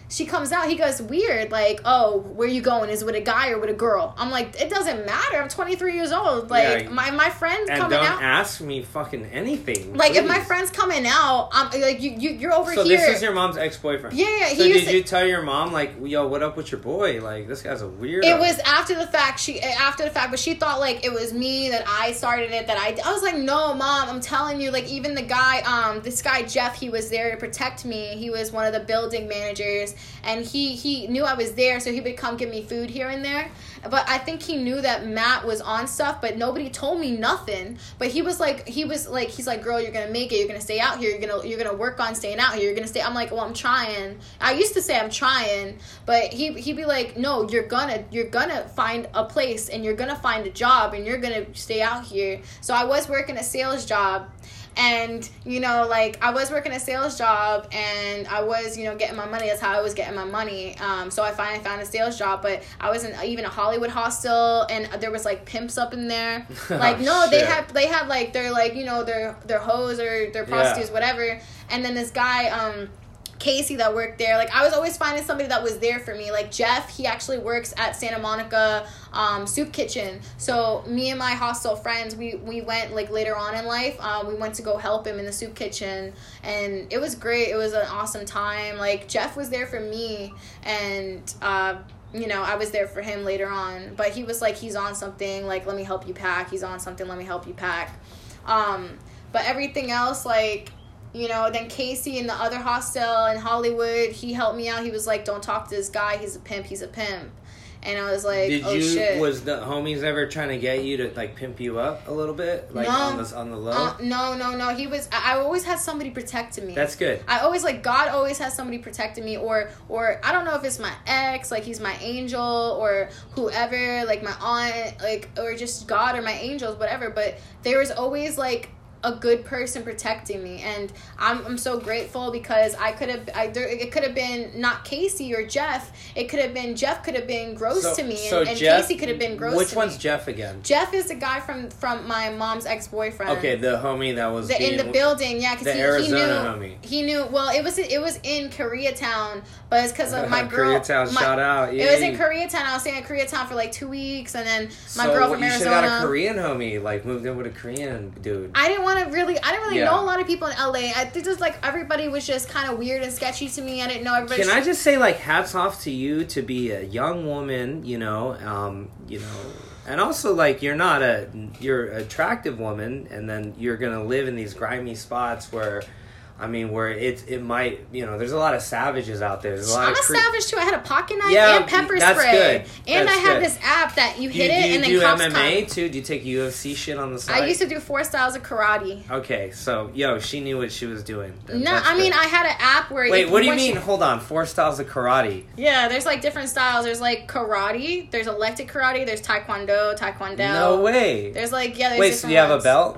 She comes out. He goes, weird. Like, oh, where you going? Is it with a guy or with a girl? I'm like, it doesn't matter. I'm 23 years old. Like, my friends and coming out. And don't ask me fucking anything. Like, please. if my friend's coming out, I'm like, you're over here. So this is your mom's ex-boyfriend? Yeah. So did you tell your mom, like, yo, what up with your boy? Like, this guy's a weirdo. It was after the fact, but she thought, like, it was me, that I started it, that I was like, no, Mom, I'm telling you, like, even the guy, this guy, Jeff, he was there to protect me. He was one of the building managers, and he knew I was there, so he would come give me food here and there. But I think he knew that Matt was on stuff, but nobody told me nothing. But he's like, girl, you're gonna make it. You're gonna stay out here. You're gonna work on staying out here. You're gonna stay. I'm like, well, I'm trying. I used to say I'm trying, but he'd be like, no, you're gonna find a place, and you're gonna find a job, and you're gonna stay out here. So I was working a sales job. And, you know, like, I was working a sales job, and I was, you know, getting my money. That's how I was getting my money. So I finally found a sales job, but I was in even a Hollywood hostel, and there was, like, pimps up in there. Like, no, they had, like, they're, like, you know, their hoes or their prostitutes, whatever. And then this guy, Casey, that worked there, like, I was always finding somebody that was there for me. Like, Jeff, he actually works at Santa Monica Soup Kitchen. So me and my hostel friends, we went, like, later on in life, we went to go help him in the soup kitchen, and it was great. It was an awesome time. Like, Jeff was there for me, and you know, I was there for him later on. But he was like, he's on something, like, let me help you pack. He's on something, let me help you pack. But everything else, like, you know, then Casey in the other hostel in Hollywood, he helped me out. He was like, don't talk to this guy. He's a pimp. And I was like, shit. Was the homies ever trying to get you to, like, pimp you up a little bit? Like, no. on the low? No. He was, I always had somebody protecting me. That's good. I always, like, God always has somebody protecting me, or I don't know if it's my ex, like, he's my angel, or whoever, like, my aunt, like, or just God or my angels, whatever. But there was always, like, a good person protecting me, and I'm so grateful, because it could have been not Casey or Jeff. It could have been Jeff could have been gross to me, and Jeff, Casey could have been gross to me. Which one's Jeff again? Jeff is the guy from my mom's ex-boyfriend. Okay, the homie that was in the building, yeah, because Arizona homie. He knew. Well, it was in Koreatown, but it's because of my girl. Koreatown, shout out. It was in Koreatown. I was staying in Koreatown for like 2 weeks, and then my girl from Arizona. You should have got a Korean homie, like moved in with a Korean dude. I didn't really know a lot of people in LA. I think just like everybody was just kind of weird and sketchy to me. I didn't know everybody. Can I just say, like, hats off to you to be a young woman, you know, and also, like, you're an attractive woman, and then you're gonna live in these grimy spots where it might, you know, there's a lot of savages out there. There's a lot I'm of a savage too. I had a pocket knife and pepper spray. Good. And that's I have good. this app that you hit it and then do cops MMA come. too? Do you take UFC shit on the side? I used to do 4 styles of karate. Okay, so she knew what she was doing. No, I mean, I had an app where. Wait, what do you mean? Hold on, 4 styles of karate. Yeah, there's like different styles. There's like karate. There's electric karate. There's taekwondo. No way. There's like there's wait. So do you have a belt?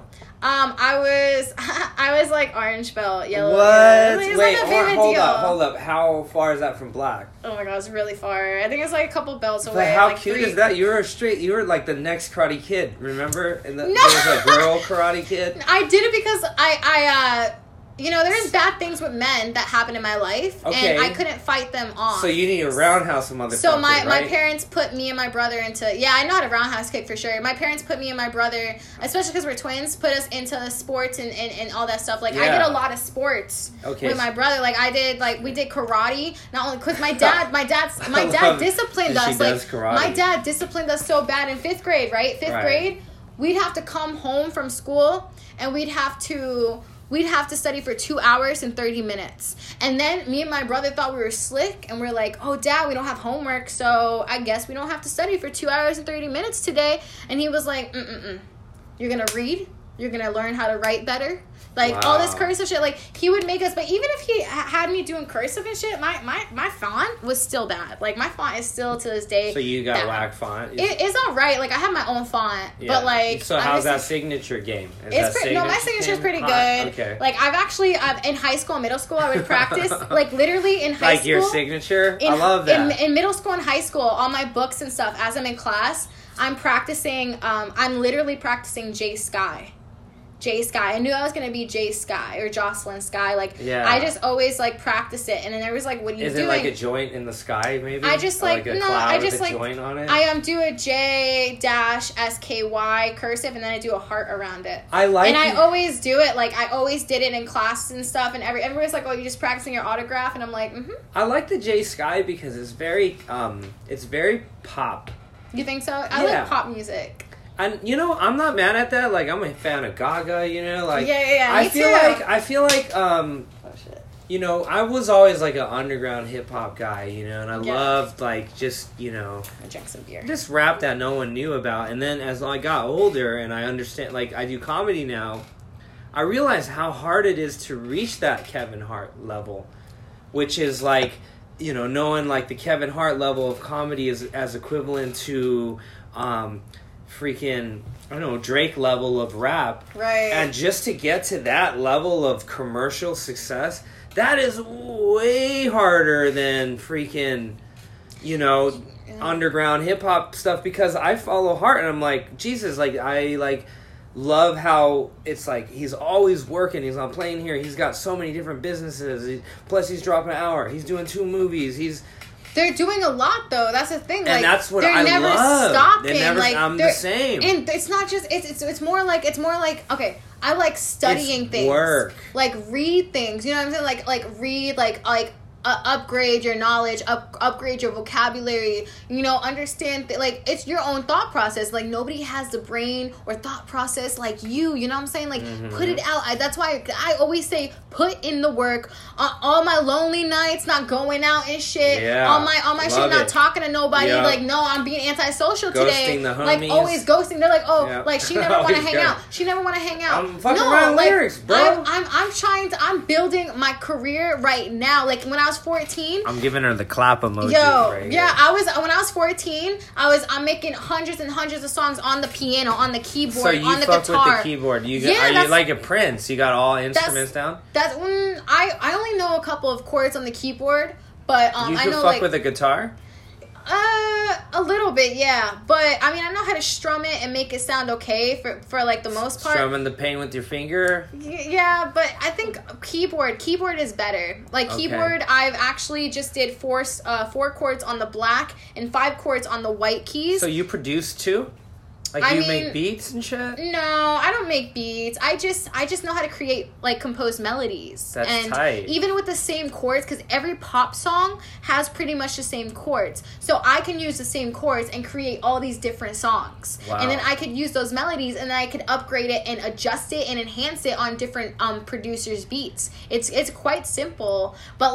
I was like orange belt, yellow. What? Wait, hold up. How far is that from black? Oh my god, it's really far. I think it's like a couple belts away. But how like cute 3. is that? You were like the next Karate Kid, remember? And there was a girl Karate Kid. I did it because I you know, there's bad things with men that happen in my life, and I couldn't fight them off. So you need to roundhouse some motherfuckers, So my right? parents put me and my brother into... Yeah, I know how to roundhouse kick for sure. My parents put me and my brother, especially because we're twins, put us into sports and all that stuff. Like, I did a lot of sports with my brother. Like, we did karate. Not only... Because my dad disciplined us. My dad disciplined us so bad in 5th grade, right? 5th grade, we'd have to come home from school, and we'd have to study for 2 hours and 30 minutes. And then me and my brother thought we were slick, and we're like, oh, Dad, we don't have homework, so I guess we don't have to study for 2 hours and 30 minutes today. And he was like, you're going to read? You're going to learn how to write better? Like, all this cursive shit. Like, he would make us... But even if he had me doing cursive and shit, my font was still bad. Like, my font is still, to this day... So you got whack font? It's all right. Like, I have my own font. Yeah. But, like... So how's that signature game? My signature's pretty good. Okay. Like, in high school and middle school, I would practice... like, literally in high school... Like, your signature? I love that. In middle school and high school, all my books and stuff, as I'm in class, I'm literally practicing Jay Sky. Jay Sky. I knew I was gonna be Jay Sky or Jocelyn Sky. Like, Yeah. I just always like practice it, and then there was like, what are you Is doing? it like a joint in the sky, maybe? I just Or like a no, cloud I just with a like joint on it? I do a J-SKY cursive, and then I do a heart around it. I like and I it. always do it. Like, I always did it in classes and stuff, and everybody's like, "Oh, you're just practicing your autograph," and I'm like, "Mm-hmm." I like the Jay Sky because it's very pop. You think so? I Yeah. like pop music. And I'm not mad at that. Like, I'm a fan of Gaga. Like, Yeah. I Me feel too. I feel like Oh shit. I was always like an underground hip hop guy. And I Yeah. loved like just I drank some beer. just rap that no one knew about. And then as I got older and I understand, like, I do comedy now, I realize how hard it is to reach that Kevin Hart level, which is like, knowing like the Kevin Hart level of comedy is as equivalent to freaking, I don't know, Drake level of rap. Right. And just to get to that level of commercial success, that is way harder than freaking, underground hip hop stuff, because I follow Hart and I'm like, Jesus, like, I like love how it's like he's always working. He's on plane here. He's got so many different businesses. Plus he's dropping an hour. He's doing 2 movies. They're doing a lot though. That's the thing. And Like, that's what they're I never love. stopping. They're never- like, I'm the same. And it's not just it's more like okay. I like studying It's things. work. Like, read things. You know what I'm saying? Like read upgrade your knowledge, upgrade your vocabulary. Understand like it's your own thought process. Like, nobody has the brain or thought process like you. You know what I'm saying? Like, put it out. That's why I always say put in the work. All my lonely nights, not going out and shit. Yeah. All my shit, Love not it. talking to nobody. Yeah. Like, no, I'm being antisocial today. Ghosting the Like, homies. always ghosting. They're like, oh, Yeah. like, she never want to Always hang got out. it. She never want to hang out. I'm fucking around like, lyrics, bro. I'm building my career right now. Like, when I was 14. I'm giving her the clap emoji. Yo, right yeah, here. when I was 14, I'm making hundreds and hundreds of songs on the piano, on the keyboard, So you on the fuck guitar. with the keyboard. Are you that's- like a Prince? You got all instruments down? That's I only know a couple of chords on the keyboard, but You I can know fuck like with a guitar? a little bit, yeah. But I mean, I know how to strum it and make it sound okay for like the most part. Strumming the pain with your finger? Yeah, but I think keyboard is better. Like, Okay. keyboard, I've actually just did 4 chords on the black and 5 chords on the white keys. So you produce too? Like, I you mean, make beats and shit? No, I don't make beats. I just know how to create, like, compose melodies. That's and tight. even with the same chords, because every pop song has pretty much the same chords. So I can use the same chords and create all these different songs. Wow. And then I could use those melodies, and then I could upgrade it and adjust it and enhance it on different producers' beats. It's quite simple, but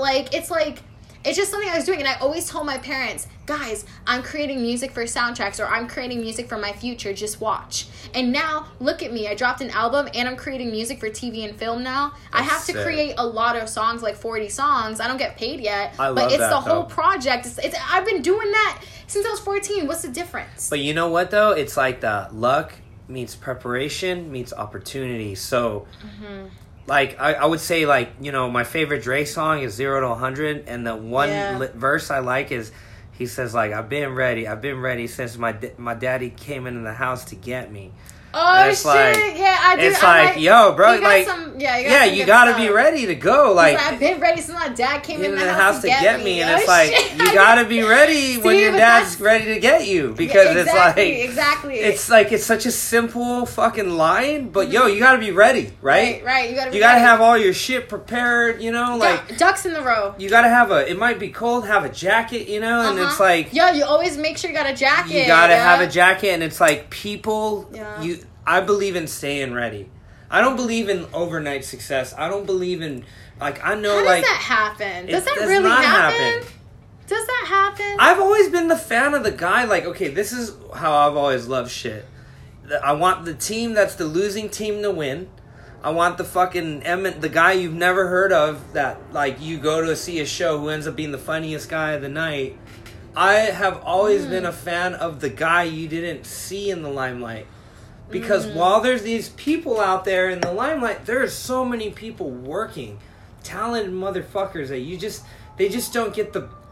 it's just something I was doing, and I always told my parents, guys, I'm creating music for soundtracks, or I'm creating music for my future, just watch. And now, look at me, I dropped an album, and I'm creating music for TV and film now. I have to sick. create a lot of songs, like 40 songs. I don't get paid yet, I but love it's that, the whole though. project. I've been doing that since I was 14. What's the difference? But you know what, though? It's like the luck meets preparation meets opportunity. So, like, I would say, like, my favorite Drake song is 0 to 100. And the one Yeah. verse I like is, he says, like, I've been ready since my daddy came into the house to get me. Oh, it's shit. like- Yeah, I do. It's I like, yo, bro, you got like, some, yeah, some you good gotta stuff. be ready to go. Like, I've been ready since my dad came in the house to get me. and Oh, it's like, shit. you gotta be ready when See, your but dad's that's- ready to get you, because exactly, it's like, exactly. it's like, it's such a simple fucking line, but yo, you gotta be ready, right? Right. You gotta. You gotta have all your shit prepared, like, ducks in the row. you gotta have it might be cold, have a jacket, and it's like, yeah, you always make sure you got a jacket. you gotta yeah. have a jacket, and it's like, people, Yeah. I believe in staying ready. I don't believe in overnight success. I don't believe in, like, I know, How does like, that happen? it Does that does really not happen? happen. Does that happen? I've always been the fan of the guy, like, okay, this is how I've always loved shit. I want the team that's the losing team to win. I want the fucking the guy you've never heard of, that, like, you go to see a show who ends up being the funniest guy of the night. I have always been a fan of the guy you didn't see in the limelight. Because while there's these people out there in the limelight, there are so many people working, talented motherfuckers that they just don't get the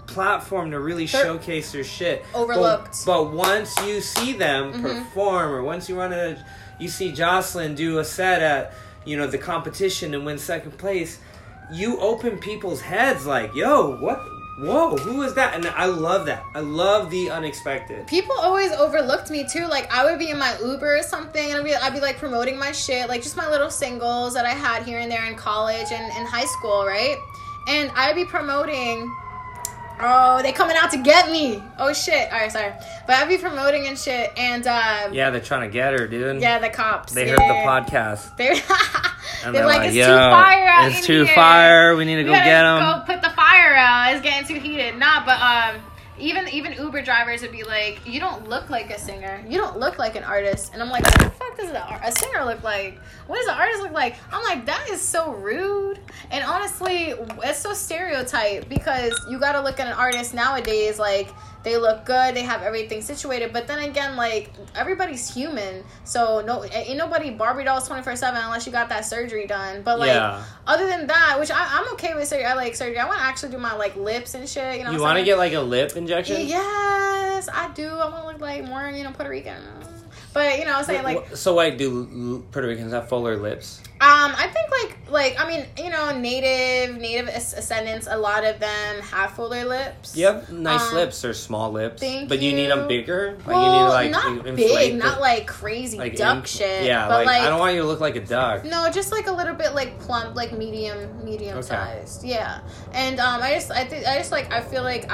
platform to really showcase their shit. Overlooked. But once you see them perform, or once you see Jocelyn do a set at, the competition and win second place, you open people's heads like, yo, what? Whoa, who is that? And I love that. I love the unexpected. People always overlooked me too. Like, I would be in my Uber or something, and I'd be like promoting my shit, like just my little singles that I had here and there in college and in high school, right? And I'd be promoting. Oh, they coming out to get me. Oh shit. Alright, sorry. But I'd be promoting and shit, and yeah, they're trying to get her, dude. Yeah, the cops. They heard the podcast. They're like, it's too fire out in here. It's too fire. We need to go get them. Go put the fire out. It's getting too heated. Nah, but even Uber drivers would be like, you don't look like a singer. You don't look like an artist. And I'm like, what the fuck does a singer look like? What does an artist look like? I'm like, that is so rude. And honestly, it's so stereotyped, because you got to look at an artist nowadays like, they look good, they have everything situated, but then again, like, everybody's human, so ain't nobody Barbie dolls 24/7 unless you got that surgery done. But like, other than that, which I'm okay with surgery. I like surgery. I want to actually do my like lips and shit. You want to get like a lip injection? Yes, I do. I want to look like more Puerto Rican. But I'm saying, like, so wait, do Puerto Ricans have fuller lips? I think like I mean, native ascendants, a lot of them have fuller lips. You have nice lips or small lips, but you need them bigger. Like, well, you need to like not big, not like crazy like duck shit. Yeah, but like I don't want you to look like a duck. No, just like a little bit like plump, like medium sized. Yeah, and I feel like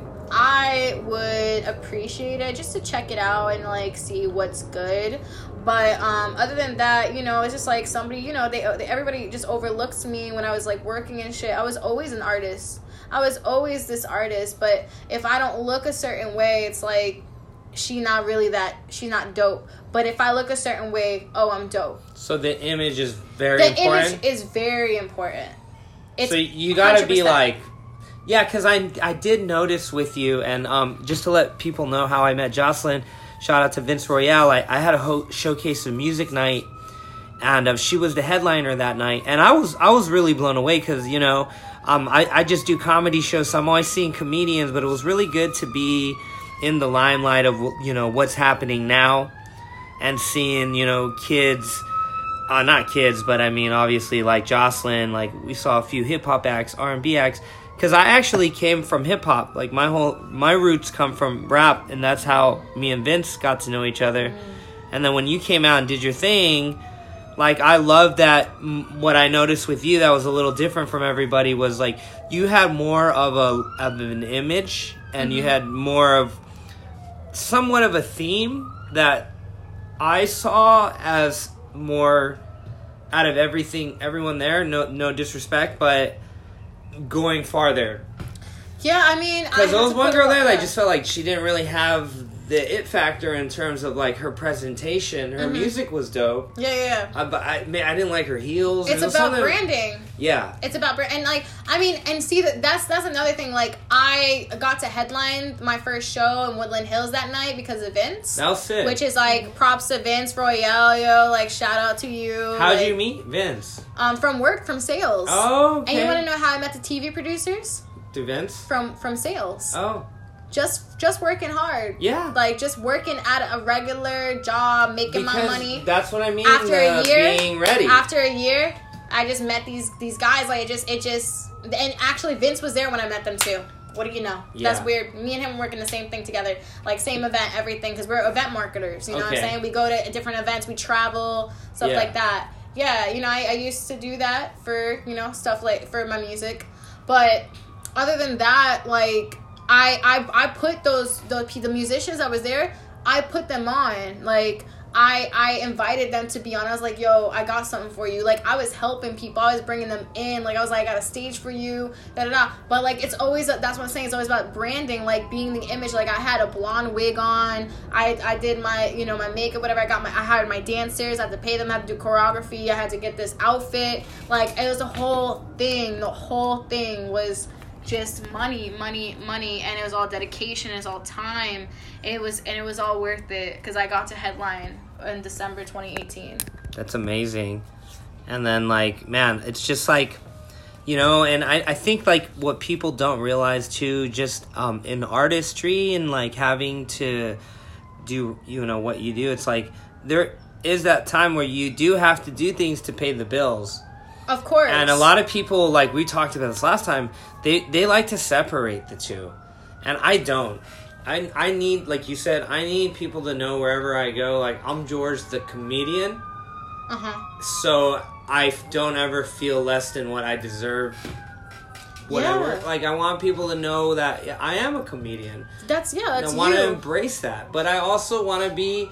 I would appreciate it just to check it out and like see what's good. But other than that, it's just like somebody, everybody just overlooks me when I was like working and shit. I was always an artist. I was always this artist. But if I don't look a certain way, it's like, she's not dope. But if I look a certain way, oh, I'm dope. So the image is very important? The image is very important. So you gotta 100%. Be like, yeah, because I did notice with you, and just to let people know how I met Jocelyn, shout out to Vince Royale. I had a showcase of music night, and she was the headliner that night, and I was really blown away because I just do comedy shows, so I'm always seeing comedians, but it was really good to be in the limelight of what's happening now, and seeing kids, not kids, but I mean obviously like Jocelyn, like we saw a few hip hop acts, R&B acts. Because I actually came from hip-hop. Like, my roots come from rap, and that's how me and Vince got to know each other. And then when you came out and did your thing, like, I love that. What I noticed with you that was a little different from everybody was, like, you had more of an image, and you had more of somewhat of a theme that I saw as more out of everyone there. No disrespect, but going farther. Yeah, I mean, because there was one girl there that I just felt like she didn't really have the it factor in terms of like her presentation. Her music was dope. Yeah. But I didn't like her heels. It's about branding. Yeah. It's about and like I mean, and see that's another thing. Like, I got to headline my first show in Woodland Hills that night because of Vince. That was sick. Which is like props to Vince Royale, yo. Like, shout out to you. How'd you meet Vince? From sales. Oh, okay. And you want to know how I met the TV producers? To Vince? From sales. Oh. Just working hard. Yeah. Like, just working at a regular job, making my money. That's what I mean. After a year, being ready. After a year, I just met these guys. Like, it just, and actually Vince was there when I met them too. What do you know? Yeah. That's weird. Me and him working the same thing together. Like, same event, everything. Because we're event marketers. You know what I'm saying? We go to different events. We travel. Stuff like that. Yeah. I used to do that for, stuff like, for my music. But other than that, like, I put the musicians that was there, I put them on. Like, I invited them to be on. I was like, yo, I got something for you. Like, I was helping people. I was bringing them in. Like, I was like, I got a stage for you. Da-da-da. But, like, it's always, that's what I'm saying. It's always about branding, like, being the image. Like, I had a blonde wig on. I did my, my makeup, whatever. I hired my dancers. I had to pay them. I had to do choreography. I had to get this outfit. Like, it was a whole thing. The whole thing was just money, and it was all dedication, it was all time. It was all worth it because I got to headline in December 2018. That's amazing. And then, like, man, it's just like You know, and I think, like, what people don't realize, too, just in artistry and, like, having to do, you know, what you do, it's like, there is that time where you do have to do things to pay the bills. Of course. And a lot of people, like, we talked about this last time, they like to separate the two. And I don't. I need, like you said, I need people to know wherever I go, like, I'm George the comedian. So I don't ever feel less than what I deserve. Whatever. Yeah. Like, I want people to know that I am a comedian. That's I you. want to embrace that. But I also want to be,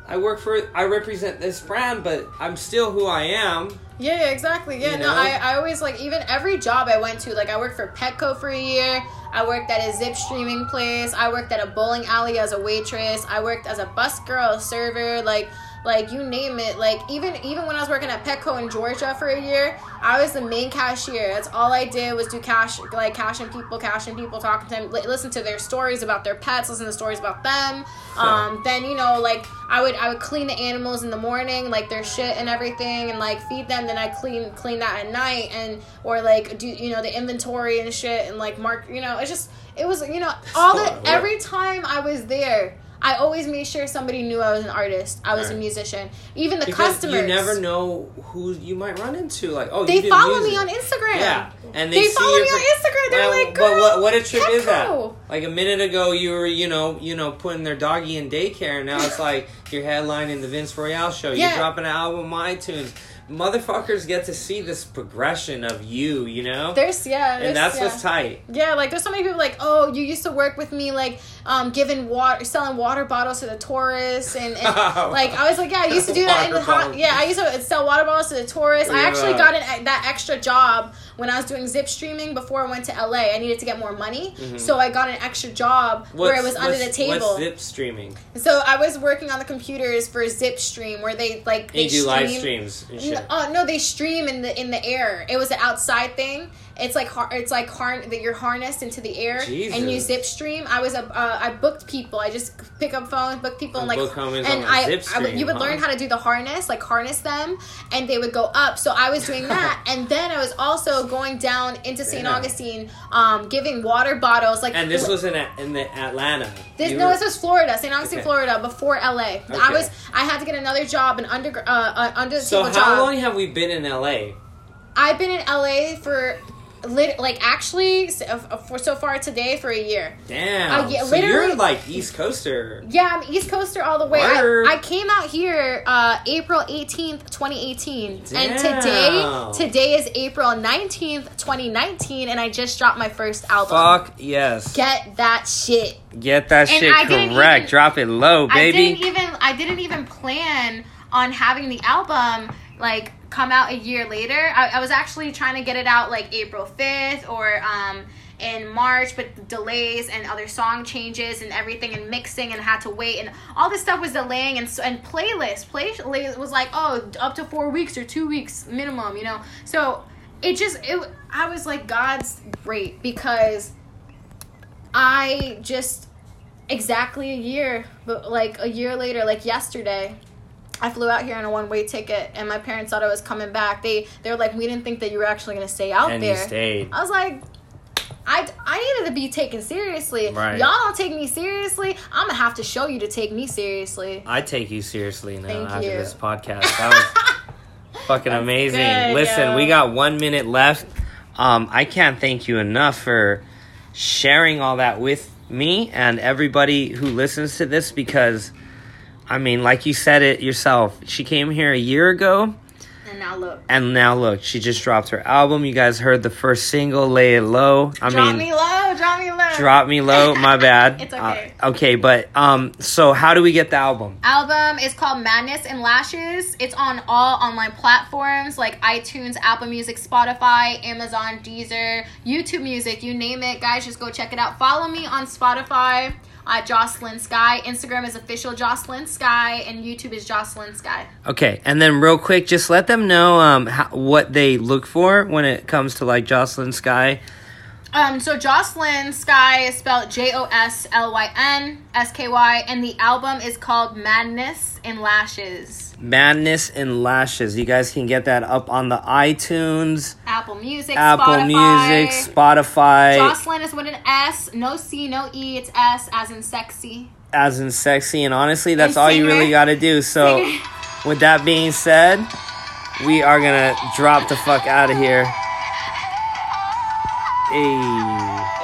I represent this brand, but I'm still who I am. Yeah, exactly. Yeah, You no, know? I always, like, even every job I went to, like, I worked for Petco for a year. I worked at a Zip streaming place. I worked at a bowling alley as a waitress. I worked as a bus girl, a server, like you name it. Like, even when I was working at Petco in Georgia for a year, I was the main cashier. That's all I did was do cashing people, talking to them, listen to their stories about their pets, listen to stories about them. Then, you know, like, I would clean the animals in the morning, like, their shit and everything, and, like, feed them. Then I clean that at night, and or, like, do, you know, the inventory and shit, and, like, mark, you know, it was, you know, every time I was there, I always made sure somebody knew I was an artist. I was a musician. Even the customers. You never know who you might run into. Like, oh, they you do follow music. me on Instagram. Yeah, and they see follow me on Instagram. They're like, girl, but what a trip is that? Petco. Like, a minute ago, you were, you know, putting their doggy in daycare, and now it's like you're headlining the Vince Royale show. Yeah. You're dropping an album on iTunes. Motherfuckers get to see this progression of you know? And that's what's tight. Yeah, like, there's so many people like, oh, you used to work with me, like, selling water bottles to the tourists, and like, I was like, yeah, I used to do that in the I used to sell water bottles to the tourists. I actually got that extra job when I was doing Zip streaming before I went to LA. I needed to get more money, so I got an extra job where it was under the table. What's Zip streaming? So I was working on the computers for Zip Stream, where they do live streams and shit. No, they stream in the air. It was an outside thing. It's like that you're harnessed into the air, and you Zip stream. I booked people. I just pick up phones, book people, and you would learn how to do the harness, like harness them, and they would go up. So I was doing that, and then I was also going down into St. Augustine, giving water bottles. Like, and this was in the Atlanta. This was Florida, St. Augustine, Florida, before LA. Okay. I had to get another job, an under the table job. So how long have we been in LA? I've been in LA for, like, actually, so far today, for a year. Damn. So you're, like, East Coaster. Yeah, I'm East Coaster all the way. I came out here April 18th, 2018. Damn. And today is April 19th, 2019, and I just dropped my first album. Fuck yes. Get that shit. Get that shit correct. Drop it low, baby. I didn't even plan on having the album, like, come out a year later. I was actually trying to get it out, like, April 5th or in March, but delays and other song changes and everything and mixing, and had to wait, and all this stuff was delaying, and playlist was like, oh, up to 4 weeks or 2 weeks minimum, you know. So I was like, God's great, because I just exactly a year, but like a year later, like yesterday, I flew out here on a one-way ticket, and my parents thought I was coming back. They were like, we didn't think that you were actually going to stay out and there. And you stayed. I was like, I needed to be taken seriously. Right. Y'all don't take me seriously. I'm going to have to show you to take me seriously. I take you seriously now. Thank after you. This podcast. That was fucking amazing. Good, Listen, we got 1 minute left. I can't thank you enough for sharing all that with me and everybody who listens to this, because, I mean, like you said it yourself, she came here a year ago. And now look, she just dropped her album. You guys heard the first single, Lay It Low. Drop me low. Drop me low, my bad. It's okay. Okay, but so how do we get the album? Album is called Madness and Lashes. It's on all online platforms like iTunes, Apple Music, Spotify, Amazon, Deezer, YouTube Music, you name it. Guys, just go check it out. Follow me on Spotify at Jocelyn Sky. Instagram is official Jocelyn Sky, and YouTube is Jocelyn Sky. Okay, and then real quick, just let them know what they look for when it comes to, like, Jocelyn Sky. So Jocelyn Sky is spelled JOSLYNSKY, and the album is called Madness in Lashes. Madness in Lashes. You guys can get that up on the iTunes, Apple Music, Spotify. Jocelyn is with an S, no C, no E. It's S as in sexy. As in sexy, and honestly, that's And all you singer. really got to do. So, Singer. with that being said, we are gonna drop the fuck out of here. Hey.